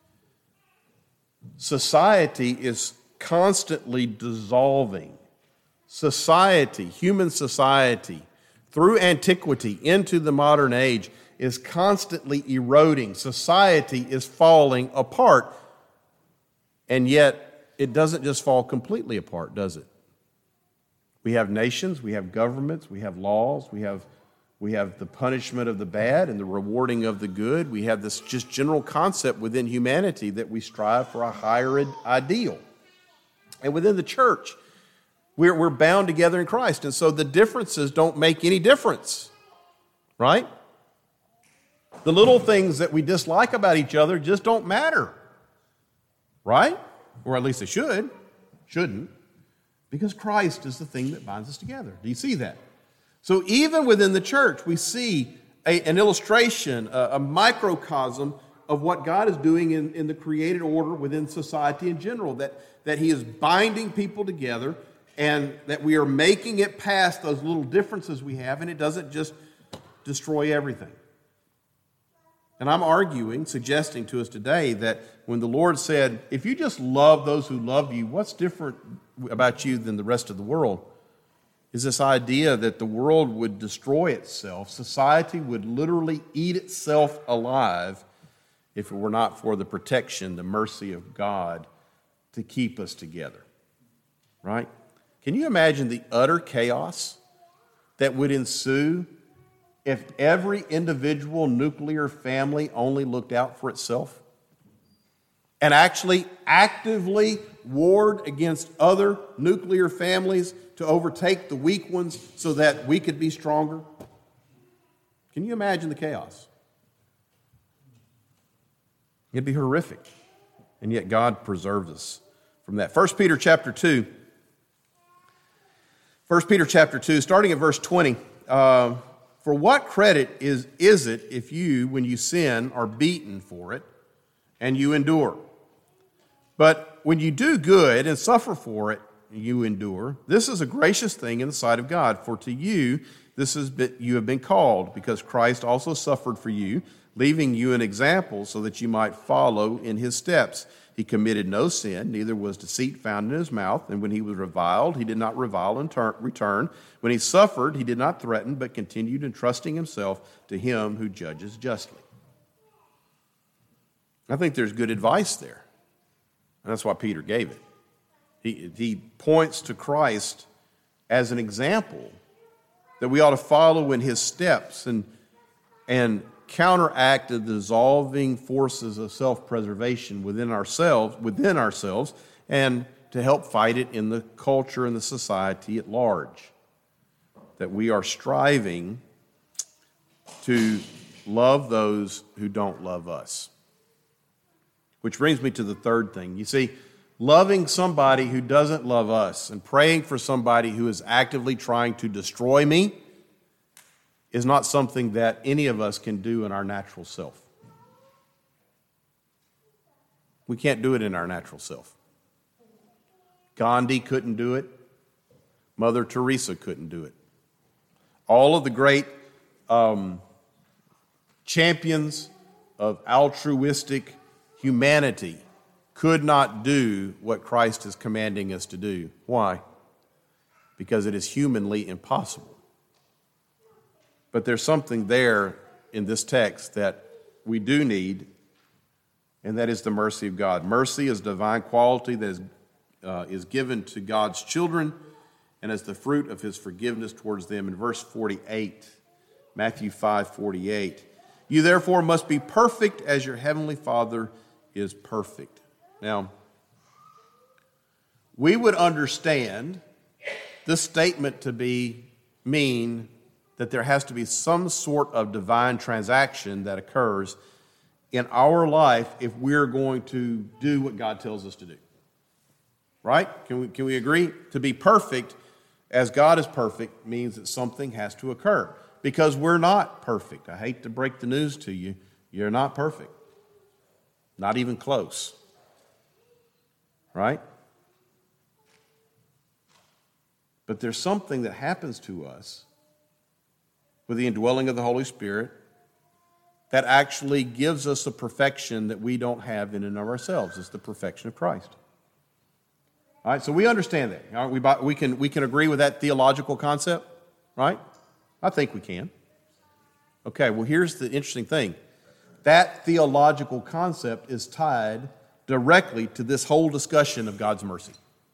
Society is constantly dissolving. Society, human society, through antiquity into the modern age, is constantly eroding. Society is falling apart. And yet, it doesn't just fall completely apart, does it? We have nations, we have governments, we have laws, we have the punishment of the bad and the rewarding of the good. We have this just general concept within humanity that we strive for a higher ideal. And within the church, we're bound together in Christ. And so the differences don't make any difference, right? The little things that we dislike about each other just don't matter, right? Or at least they shouldn't, because Christ is the thing that binds us together. Do you see that? So even within the church, we see an illustration, a microcosm of what God is doing in the created order within society in general, that He is binding people together and that we are making it past those little differences we have, and it doesn't just destroy everything. And I'm suggesting to us today that when the Lord said, if you just love those who love you, what's different about you than the rest of the world? Is this idea that the world would destroy itself. Society would literally eat itself alive if it were not for the protection, the mercy of God to keep us together. Right? Can you imagine the utter chaos that would ensue if every individual nuclear family only looked out for itself and actually actively warred against other nuclear families to overtake the weak ones so that we could be stronger? Can you imagine the chaos? It'd be horrific. And yet God preserves us from that. 1 Peter chapter 2, starting at verse 20. For what credit is it if you, when you sin, are beaten for it and you endure? But when you do good and suffer for it, you endure. This is a gracious thing in the sight of God. For to you, you have been called, because Christ also suffered for you, leaving you an example so that you might follow in His steps. He committed no sin, neither was deceit found in His mouth. And when He was reviled, He did not revile in return. When He suffered, He did not threaten, but continued entrusting Himself to Him who judges justly. I think there's good advice there. And that's why Peter gave it. He points to Christ as an example that we ought to follow in His steps and counteract the dissolving forces of self-preservation within ourselves, and to help fight it in the culture and the society at large. That we are striving to love those who don't love us. Which brings me to the third thing. You see, loving somebody who doesn't love us and praying for somebody who is actively trying to destroy me is not something that any of us can do in our natural self. We can't do it in our natural self. Gandhi couldn't do it. Mother Teresa couldn't do it. All of the great champions of altruistic humanity could not do what Christ is commanding us to do. Why? Because it is humanly impossible. But there's something there in this text that we do need, and that is the mercy of God. Mercy is a divine quality that is given to God's children and as the fruit of His forgiveness towards them. In verse 48, Matthew 5:48, you therefore must be perfect as your heavenly Father is perfect. Now, we would understand this statement to mean that there has to be some sort of divine transaction that occurs in our life if we're going to do what God tells us to do. Right? Can we agree? To be perfect as God is perfect means that something has to occur. Because we're not perfect. I hate to break the news to you. You're not perfect. Not even close. Right? But there's something that happens to us with the indwelling of the Holy Spirit that actually gives us a perfection that we don't have in and of ourselves. It's the perfection of Christ. All right, so we understand that. All right, we can agree with that theological concept, right? I think we can. Okay, well, here's the interesting thing. That theological concept is tied directly to this whole discussion of God's mercy.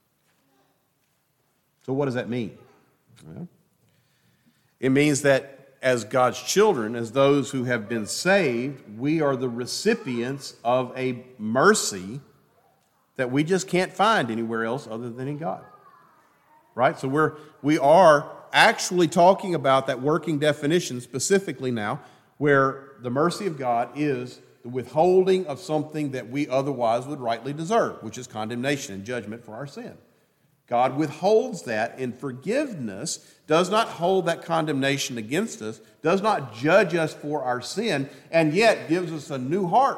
So what does that mean? Well, it means that as God's children, as those who have been saved, we are the recipients of a mercy that we just can't find anywhere else other than in God. Right? So we are actually talking about that working definition specifically now, where the mercy of God is the withholding of something that we otherwise would rightly deserve, which is condemnation and judgment for our sin. God withholds that in forgiveness, does not hold that condemnation against us, does not judge us for our sin, and yet gives us a new heart.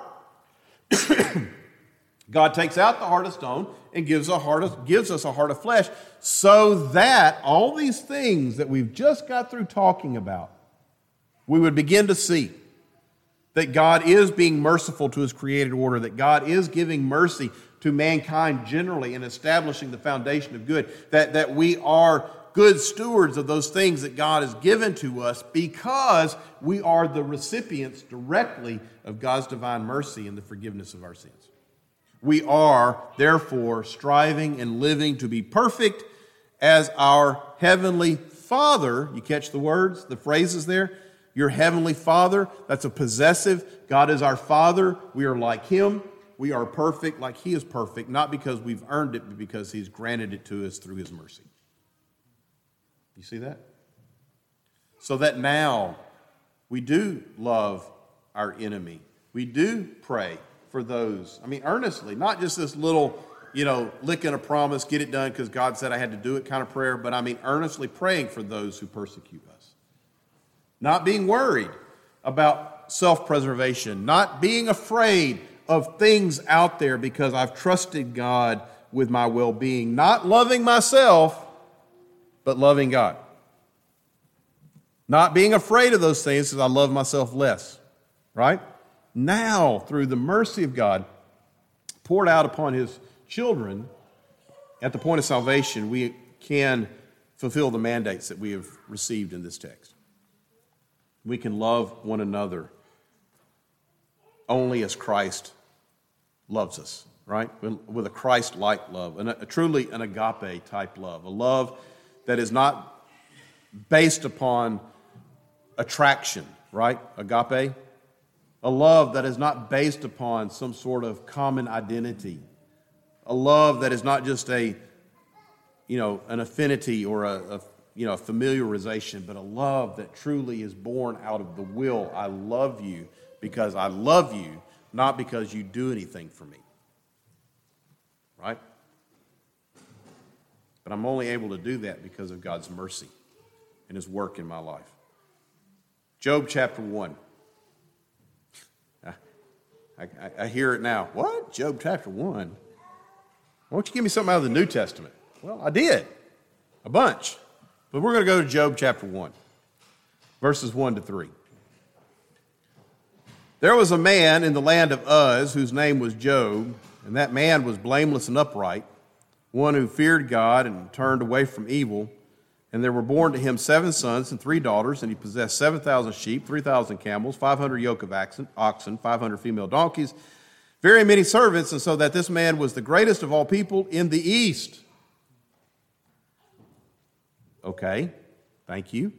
God takes out the heart of stone and gives us a heart of flesh, so that all these things that we've just got through talking about, we would begin to see that God is being merciful to his created order, that God is giving mercy to mankind generally and establishing the foundation of good, that we are good stewards of those things that God has given to us because we are the recipients directly of God's divine mercy and the forgiveness of our sins. We are, therefore, striving and living to be perfect as our Heavenly Father. You catch the words, the phrases there? Your Heavenly Father, that's a possessive. God is our Father. We are like Him. We are perfect like He is perfect, not because we've earned it, but because He's granted it to us through His mercy. You see that? So that now we do love our enemy. We do pray for those, earnestly, not just this little, licking a promise, get it done because God said I had to do it kind of prayer, but earnestly praying for those who persecute us. Not being worried about self-preservation, not being afraid of things out there because I've trusted God with my well-being, not loving myself, but loving God. Not being afraid of those things because I love myself less, right? Now, through the mercy of God poured out upon His children at the point of salvation, we can fulfill the mandates that we have received in this text. We can love one another only as Christ loves us, right? With a Christ-like love, and truly an agape type love, a love that is not based upon attraction, right? Agape. A love that is not based upon some sort of common identity. A love that is not just an affinity or a familiarization, but a love that truly is born out of the will. I love you because I love you, not because you do anything for me. Right? But I'm only able to do that because of God's mercy and His work in my life. Job chapter 1. I hear it now. What? Job chapter 1? Why don't you give me something out of the New Testament? Well, I did. A bunch. But we're going to go to Job chapter 1, verses 1 to 3. There was a man in the land of Uz whose name was Job, and that man was blameless and upright, one who feared God and turned away from evil. And there were born to him 7 sons and 3 daughters, and he possessed 7,000 sheep, 3,000 camels, 500 yoke of oxen, 500 female donkeys, very many servants, and so that this man was the greatest of all people in the East. Okay, thank you.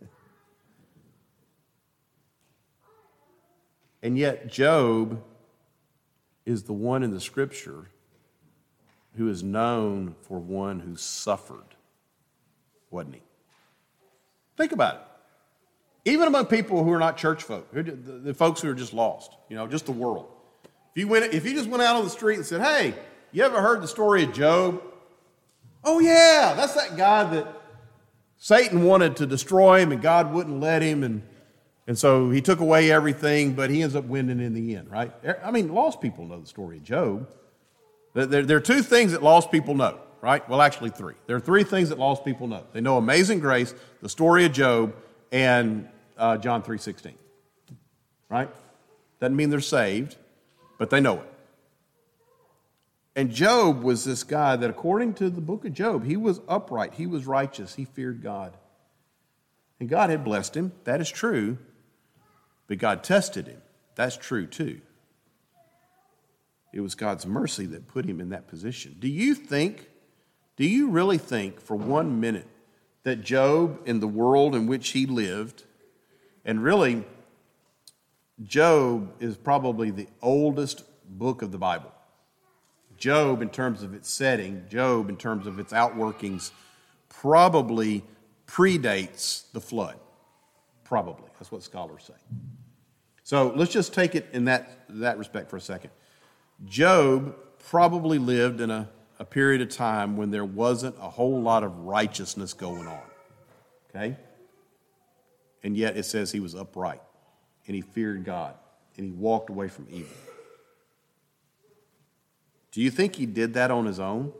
And yet Job is the one in the Scripture who is known for one who suffered. Wasn't he? Think about it. Even among people who are not church folk, the folks who are just lost, just the world. If you just went out on the street and said, hey, you ever heard the story of Job? Oh yeah, that's that guy that Satan wanted to destroy him and God wouldn't let him, and so he took away everything, but he ends up winning in the end, right? Lost people know the story of Job. There are 2 things that lost people know. Right? Well, actually 3. There are 3 things that lost people know. They know Amazing Grace, the story of Job, and John 3:16. Right? Doesn't mean they're saved, but they know it. And Job was this guy that, according to the book of Job, he was upright, he was righteous, he feared God. And God had blessed him. That is true. But God tested him. That's true too. It was God's mercy that put him in that position. Do you really think for 1 minute that Job, in the world in which he lived, and really, Job is probably the oldest book of the Bible. Job, in terms of its setting, Job, in terms of its outworkings, probably predates the flood. Probably. That's what scholars say. So let's just take it in that respect for a second. Job probably lived in a period of time when there wasn't a whole lot of righteousness going on. Okay? And yet it says he was upright, and he feared God, and he walked away from evil. Do you think he did that on his own?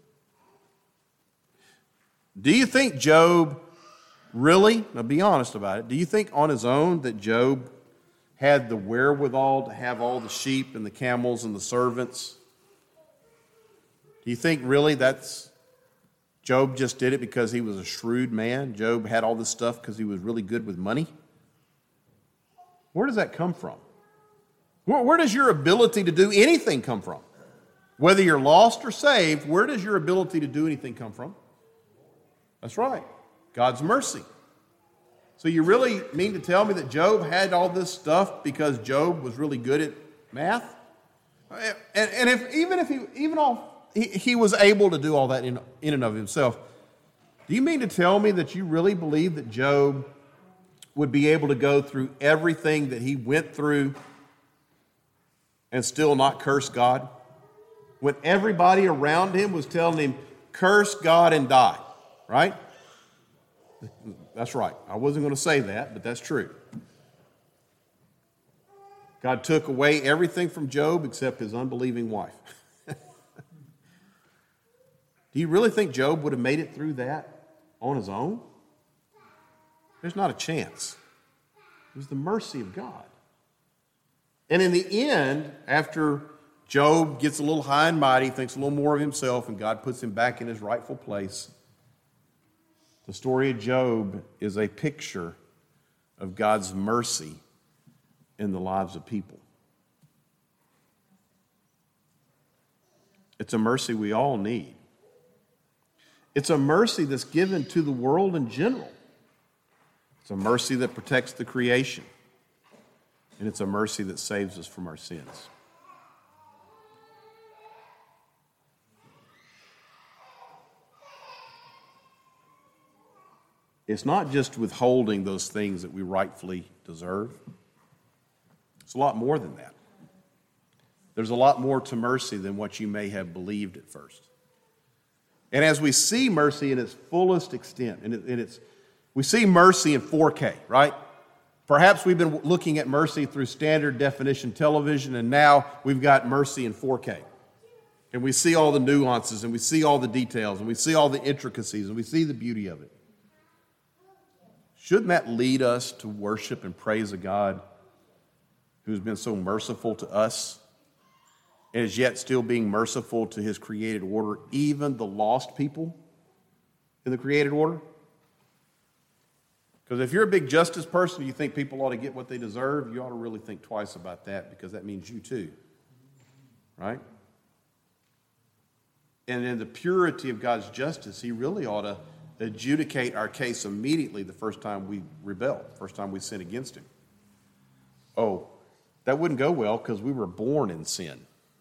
Do you think Job really, now be honest about it, do you think on his own that Job had the wherewithal to have all the sheep and the camels and the servants? Do you think really that's Job just did it because he was a shrewd man? Job had all this stuff because he was really good with money? Where does that come from? Where does your ability to do anything come from? Whether you're lost or saved, where does your ability to do anything come from? That's right, God's mercy. So you really mean to tell me that Job had all this stuff because Job was really good at math? And if he was able to do all that in and of himself, do you mean to tell me that you really believe that Job would be able to go through everything that he went through and still not curse God? When everybody around him was telling him, curse God and die, right? That's right. I wasn't going to say that, but that's true. God took away everything from Job except his unbelieving wife. Do you really think Job would have made it through that on his own? There's not a chance. It was the mercy of God. And in the end, after Job gets a little high and mighty, thinks a little more of himself, and God puts him back in his rightful place, the story of Job is a picture of God's mercy in the lives of people. It's a mercy we all need. It's a mercy that's given to the world in general. It's a mercy that protects the creation. And it's a mercy that saves us from our sins. It's not just withholding those things that we rightfully deserve. It's a lot more than that. There's a lot more to mercy than what you may have believed at first. And as we see mercy in its fullest extent, we see mercy in 4K, right? Perhaps we've been looking at mercy through standard definition television, and now we've got mercy in 4K. And we see all the nuances, and we see all the details, and we see all the intricacies, and we see the beauty of it. Shouldn't that lead us to worship and praise a God who's been so merciful to us and is yet still being merciful to his created order, even the lost people in the created order? Because if you're a big justice person, you think people ought to get what they deserve, you ought to really think twice about that, because that means you too, right? And in the purity of God's justice, he really ought to adjudicate our case immediately the first time we rebel, first time we sin against him. Oh, that wouldn't go well because we were born in sin.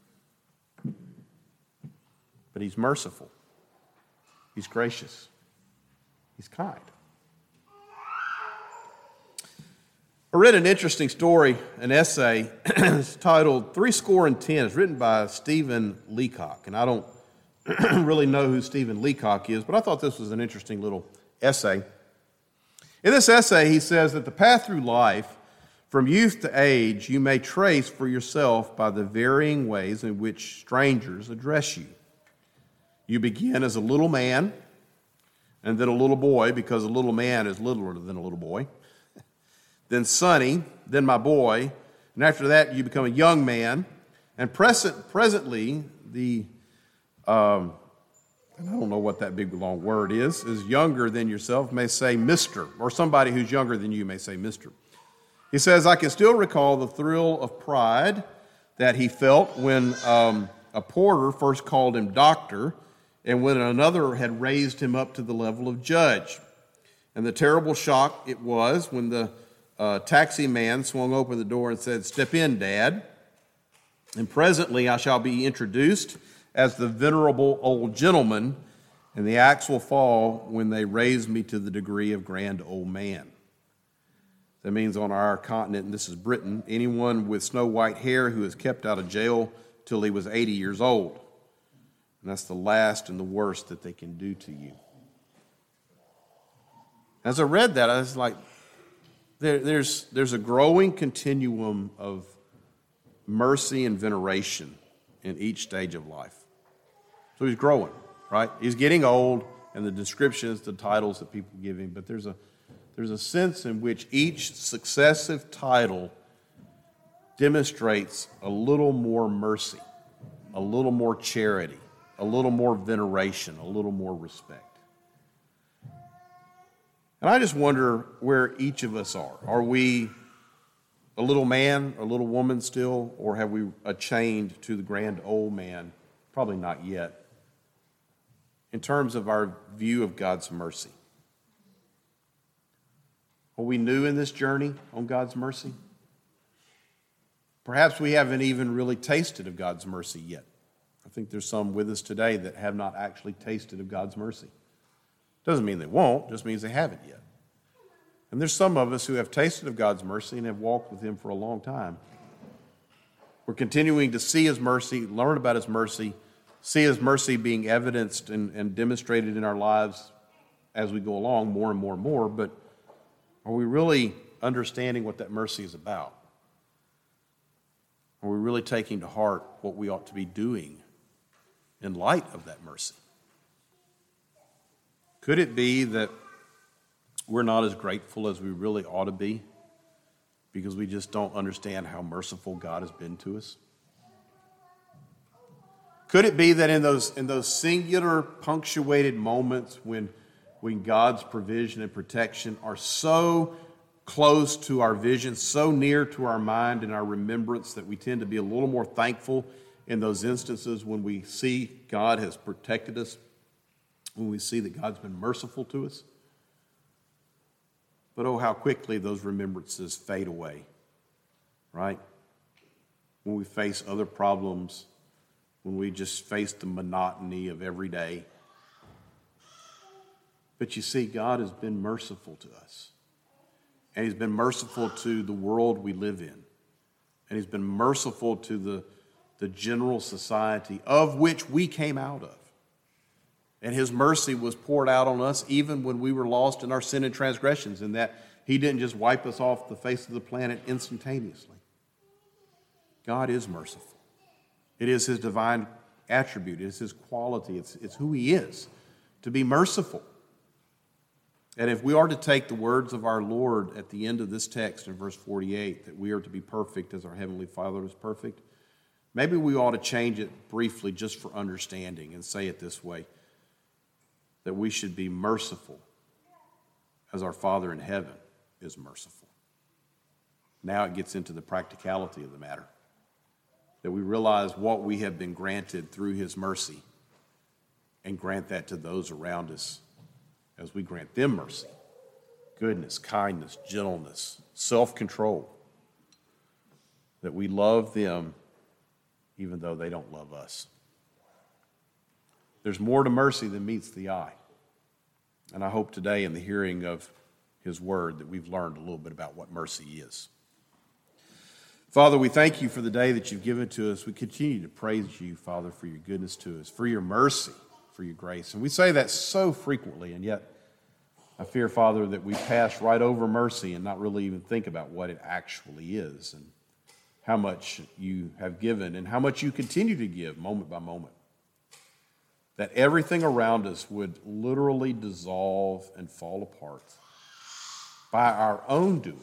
But he's merciful. He's gracious. He's kind. I read an interesting story, an essay. It's titled 70 and 10. It's written by Stephen Leacock, and I don't really know who Stephen Leacock is, but I thought this was an interesting little essay. In this essay, he says that the path through life, from youth to age, you may trace for yourself by the varying ways in which strangers address you. You begin as a little man, and then a little boy, because a little man is littler than a little boy. Then Sonny, then my boy, and after that you become a young man, and presently the and I don't know what that big long word is younger than yourself, may say Mr., or somebody who's younger than you may say Mr. He says, I can still recall the thrill of pride that he felt when a porter first called him doctor, and when another had raised him up to the level of judge. And the terrible shock it was when the taxi man swung open the door and said, "Step in, Dad. And presently I shall be introduced as the venerable old gentleman, and the axe will fall when they raise me to the degree of grand old man." That means on our continent, and this is Britain, anyone with snow white hair who is kept out of jail till he was 80 years old. And that's the last and the worst that they can do to you. As I read that, I was like, there's a growing continuum of mercy and veneration in each stage of life. So he's growing, right? He's getting old, and the descriptions, the titles that people give him, but there's a sense in which each successive title demonstrates a little more mercy, a little more charity, a little more veneration, a little more respect. And I just wonder where each of us are. Are we a little man, a little woman still, or have we attained to the grand old man? Probably not yet. In terms of our view of God's mercy. Are we new in this journey on God's mercy? Perhaps we haven't even really tasted of God's mercy yet. I think there's some with us today that have not actually tasted of God's mercy. Doesn't mean they won't, just means they haven't yet. And there's some of us who have tasted of God's mercy and have walked with Him for a long time. We're continuing to see His mercy, learn about His mercy, see His mercy being evidenced and demonstrated in our lives as we go along more and more and more, but are we really understanding what that mercy is about? Are we really taking to heart what we ought to be doing in light of that mercy? Could it be that we're not as grateful as we really ought to be because we just don't understand how merciful God has been to us? Could it be that in those singular punctuated moments when God's provision and protection are so close to our vision, so near to our mind and our remembrance, that we tend to be a little more thankful in those instances when we see God has protected us, when we see that God's been merciful to us? But oh, how quickly those remembrances fade away, right? When we face other problems, when we just face the monotony of every day. But you see, God has been merciful to us. And He's been merciful to the world we live in. And He's been merciful to the general society of which we came out of. And His mercy was poured out on us even when we were lost in our sin and transgressions, in that He didn't just wipe us off the face of the planet instantaneously. God is merciful. It is His divine attribute. It is His quality. It's who He is, to be merciful. And if we are to take the words of our Lord at the end of this text in verse 48, that we are to be perfect as our Heavenly Father is perfect, maybe we ought to change it briefly just for understanding and say it this way, that we should be merciful as our Father in heaven is merciful. Now it gets into the practicality of the matter, that we realize what we have been granted through His mercy and grant that to those around us as we grant them mercy, goodness, kindness, gentleness, self-control, that we love them even though they don't love us. There's more to mercy than meets the eye. And I hope today in the hearing of His word that we've learned a little bit about what mercy is. Father, we thank You for the day that You've given to us. We continue to praise You, Father, for Your goodness to us, for Your mercy, for Your grace. And we say that so frequently, and yet I fear, Father, that we pass right over mercy and not really even think about what it actually is and how much You have given and how much You continue to give moment by moment. That everything around us would literally dissolve and fall apart by our own doing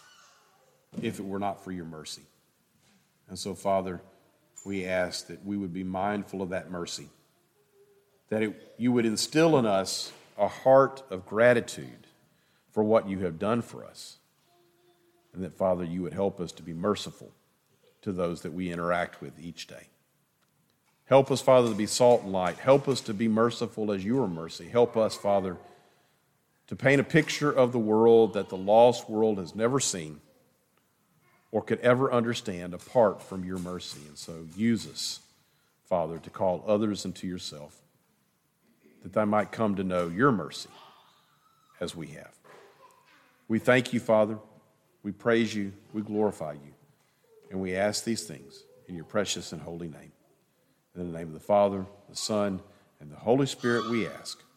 if it were not for Your mercy. And so, Father, we ask that we would be mindful of that mercy, that You would instill in us a heart of gratitude for what You have done for us, and that, Father, You would help us to be merciful to those that we interact with each day. Help us, Father, to be salt and light. Help us to be merciful as you are mercy. Help us, Father, to paint a picture of the world that the lost world has never seen or could ever understand apart from your mercy. And so use us, Father, to call others into yourself, that they might come to know your mercy as we have. We thank you, Father. We praise you. We glorify you. And we ask these things in your precious and holy name. In the name of the Father, the Son, and the Holy Spirit we ask.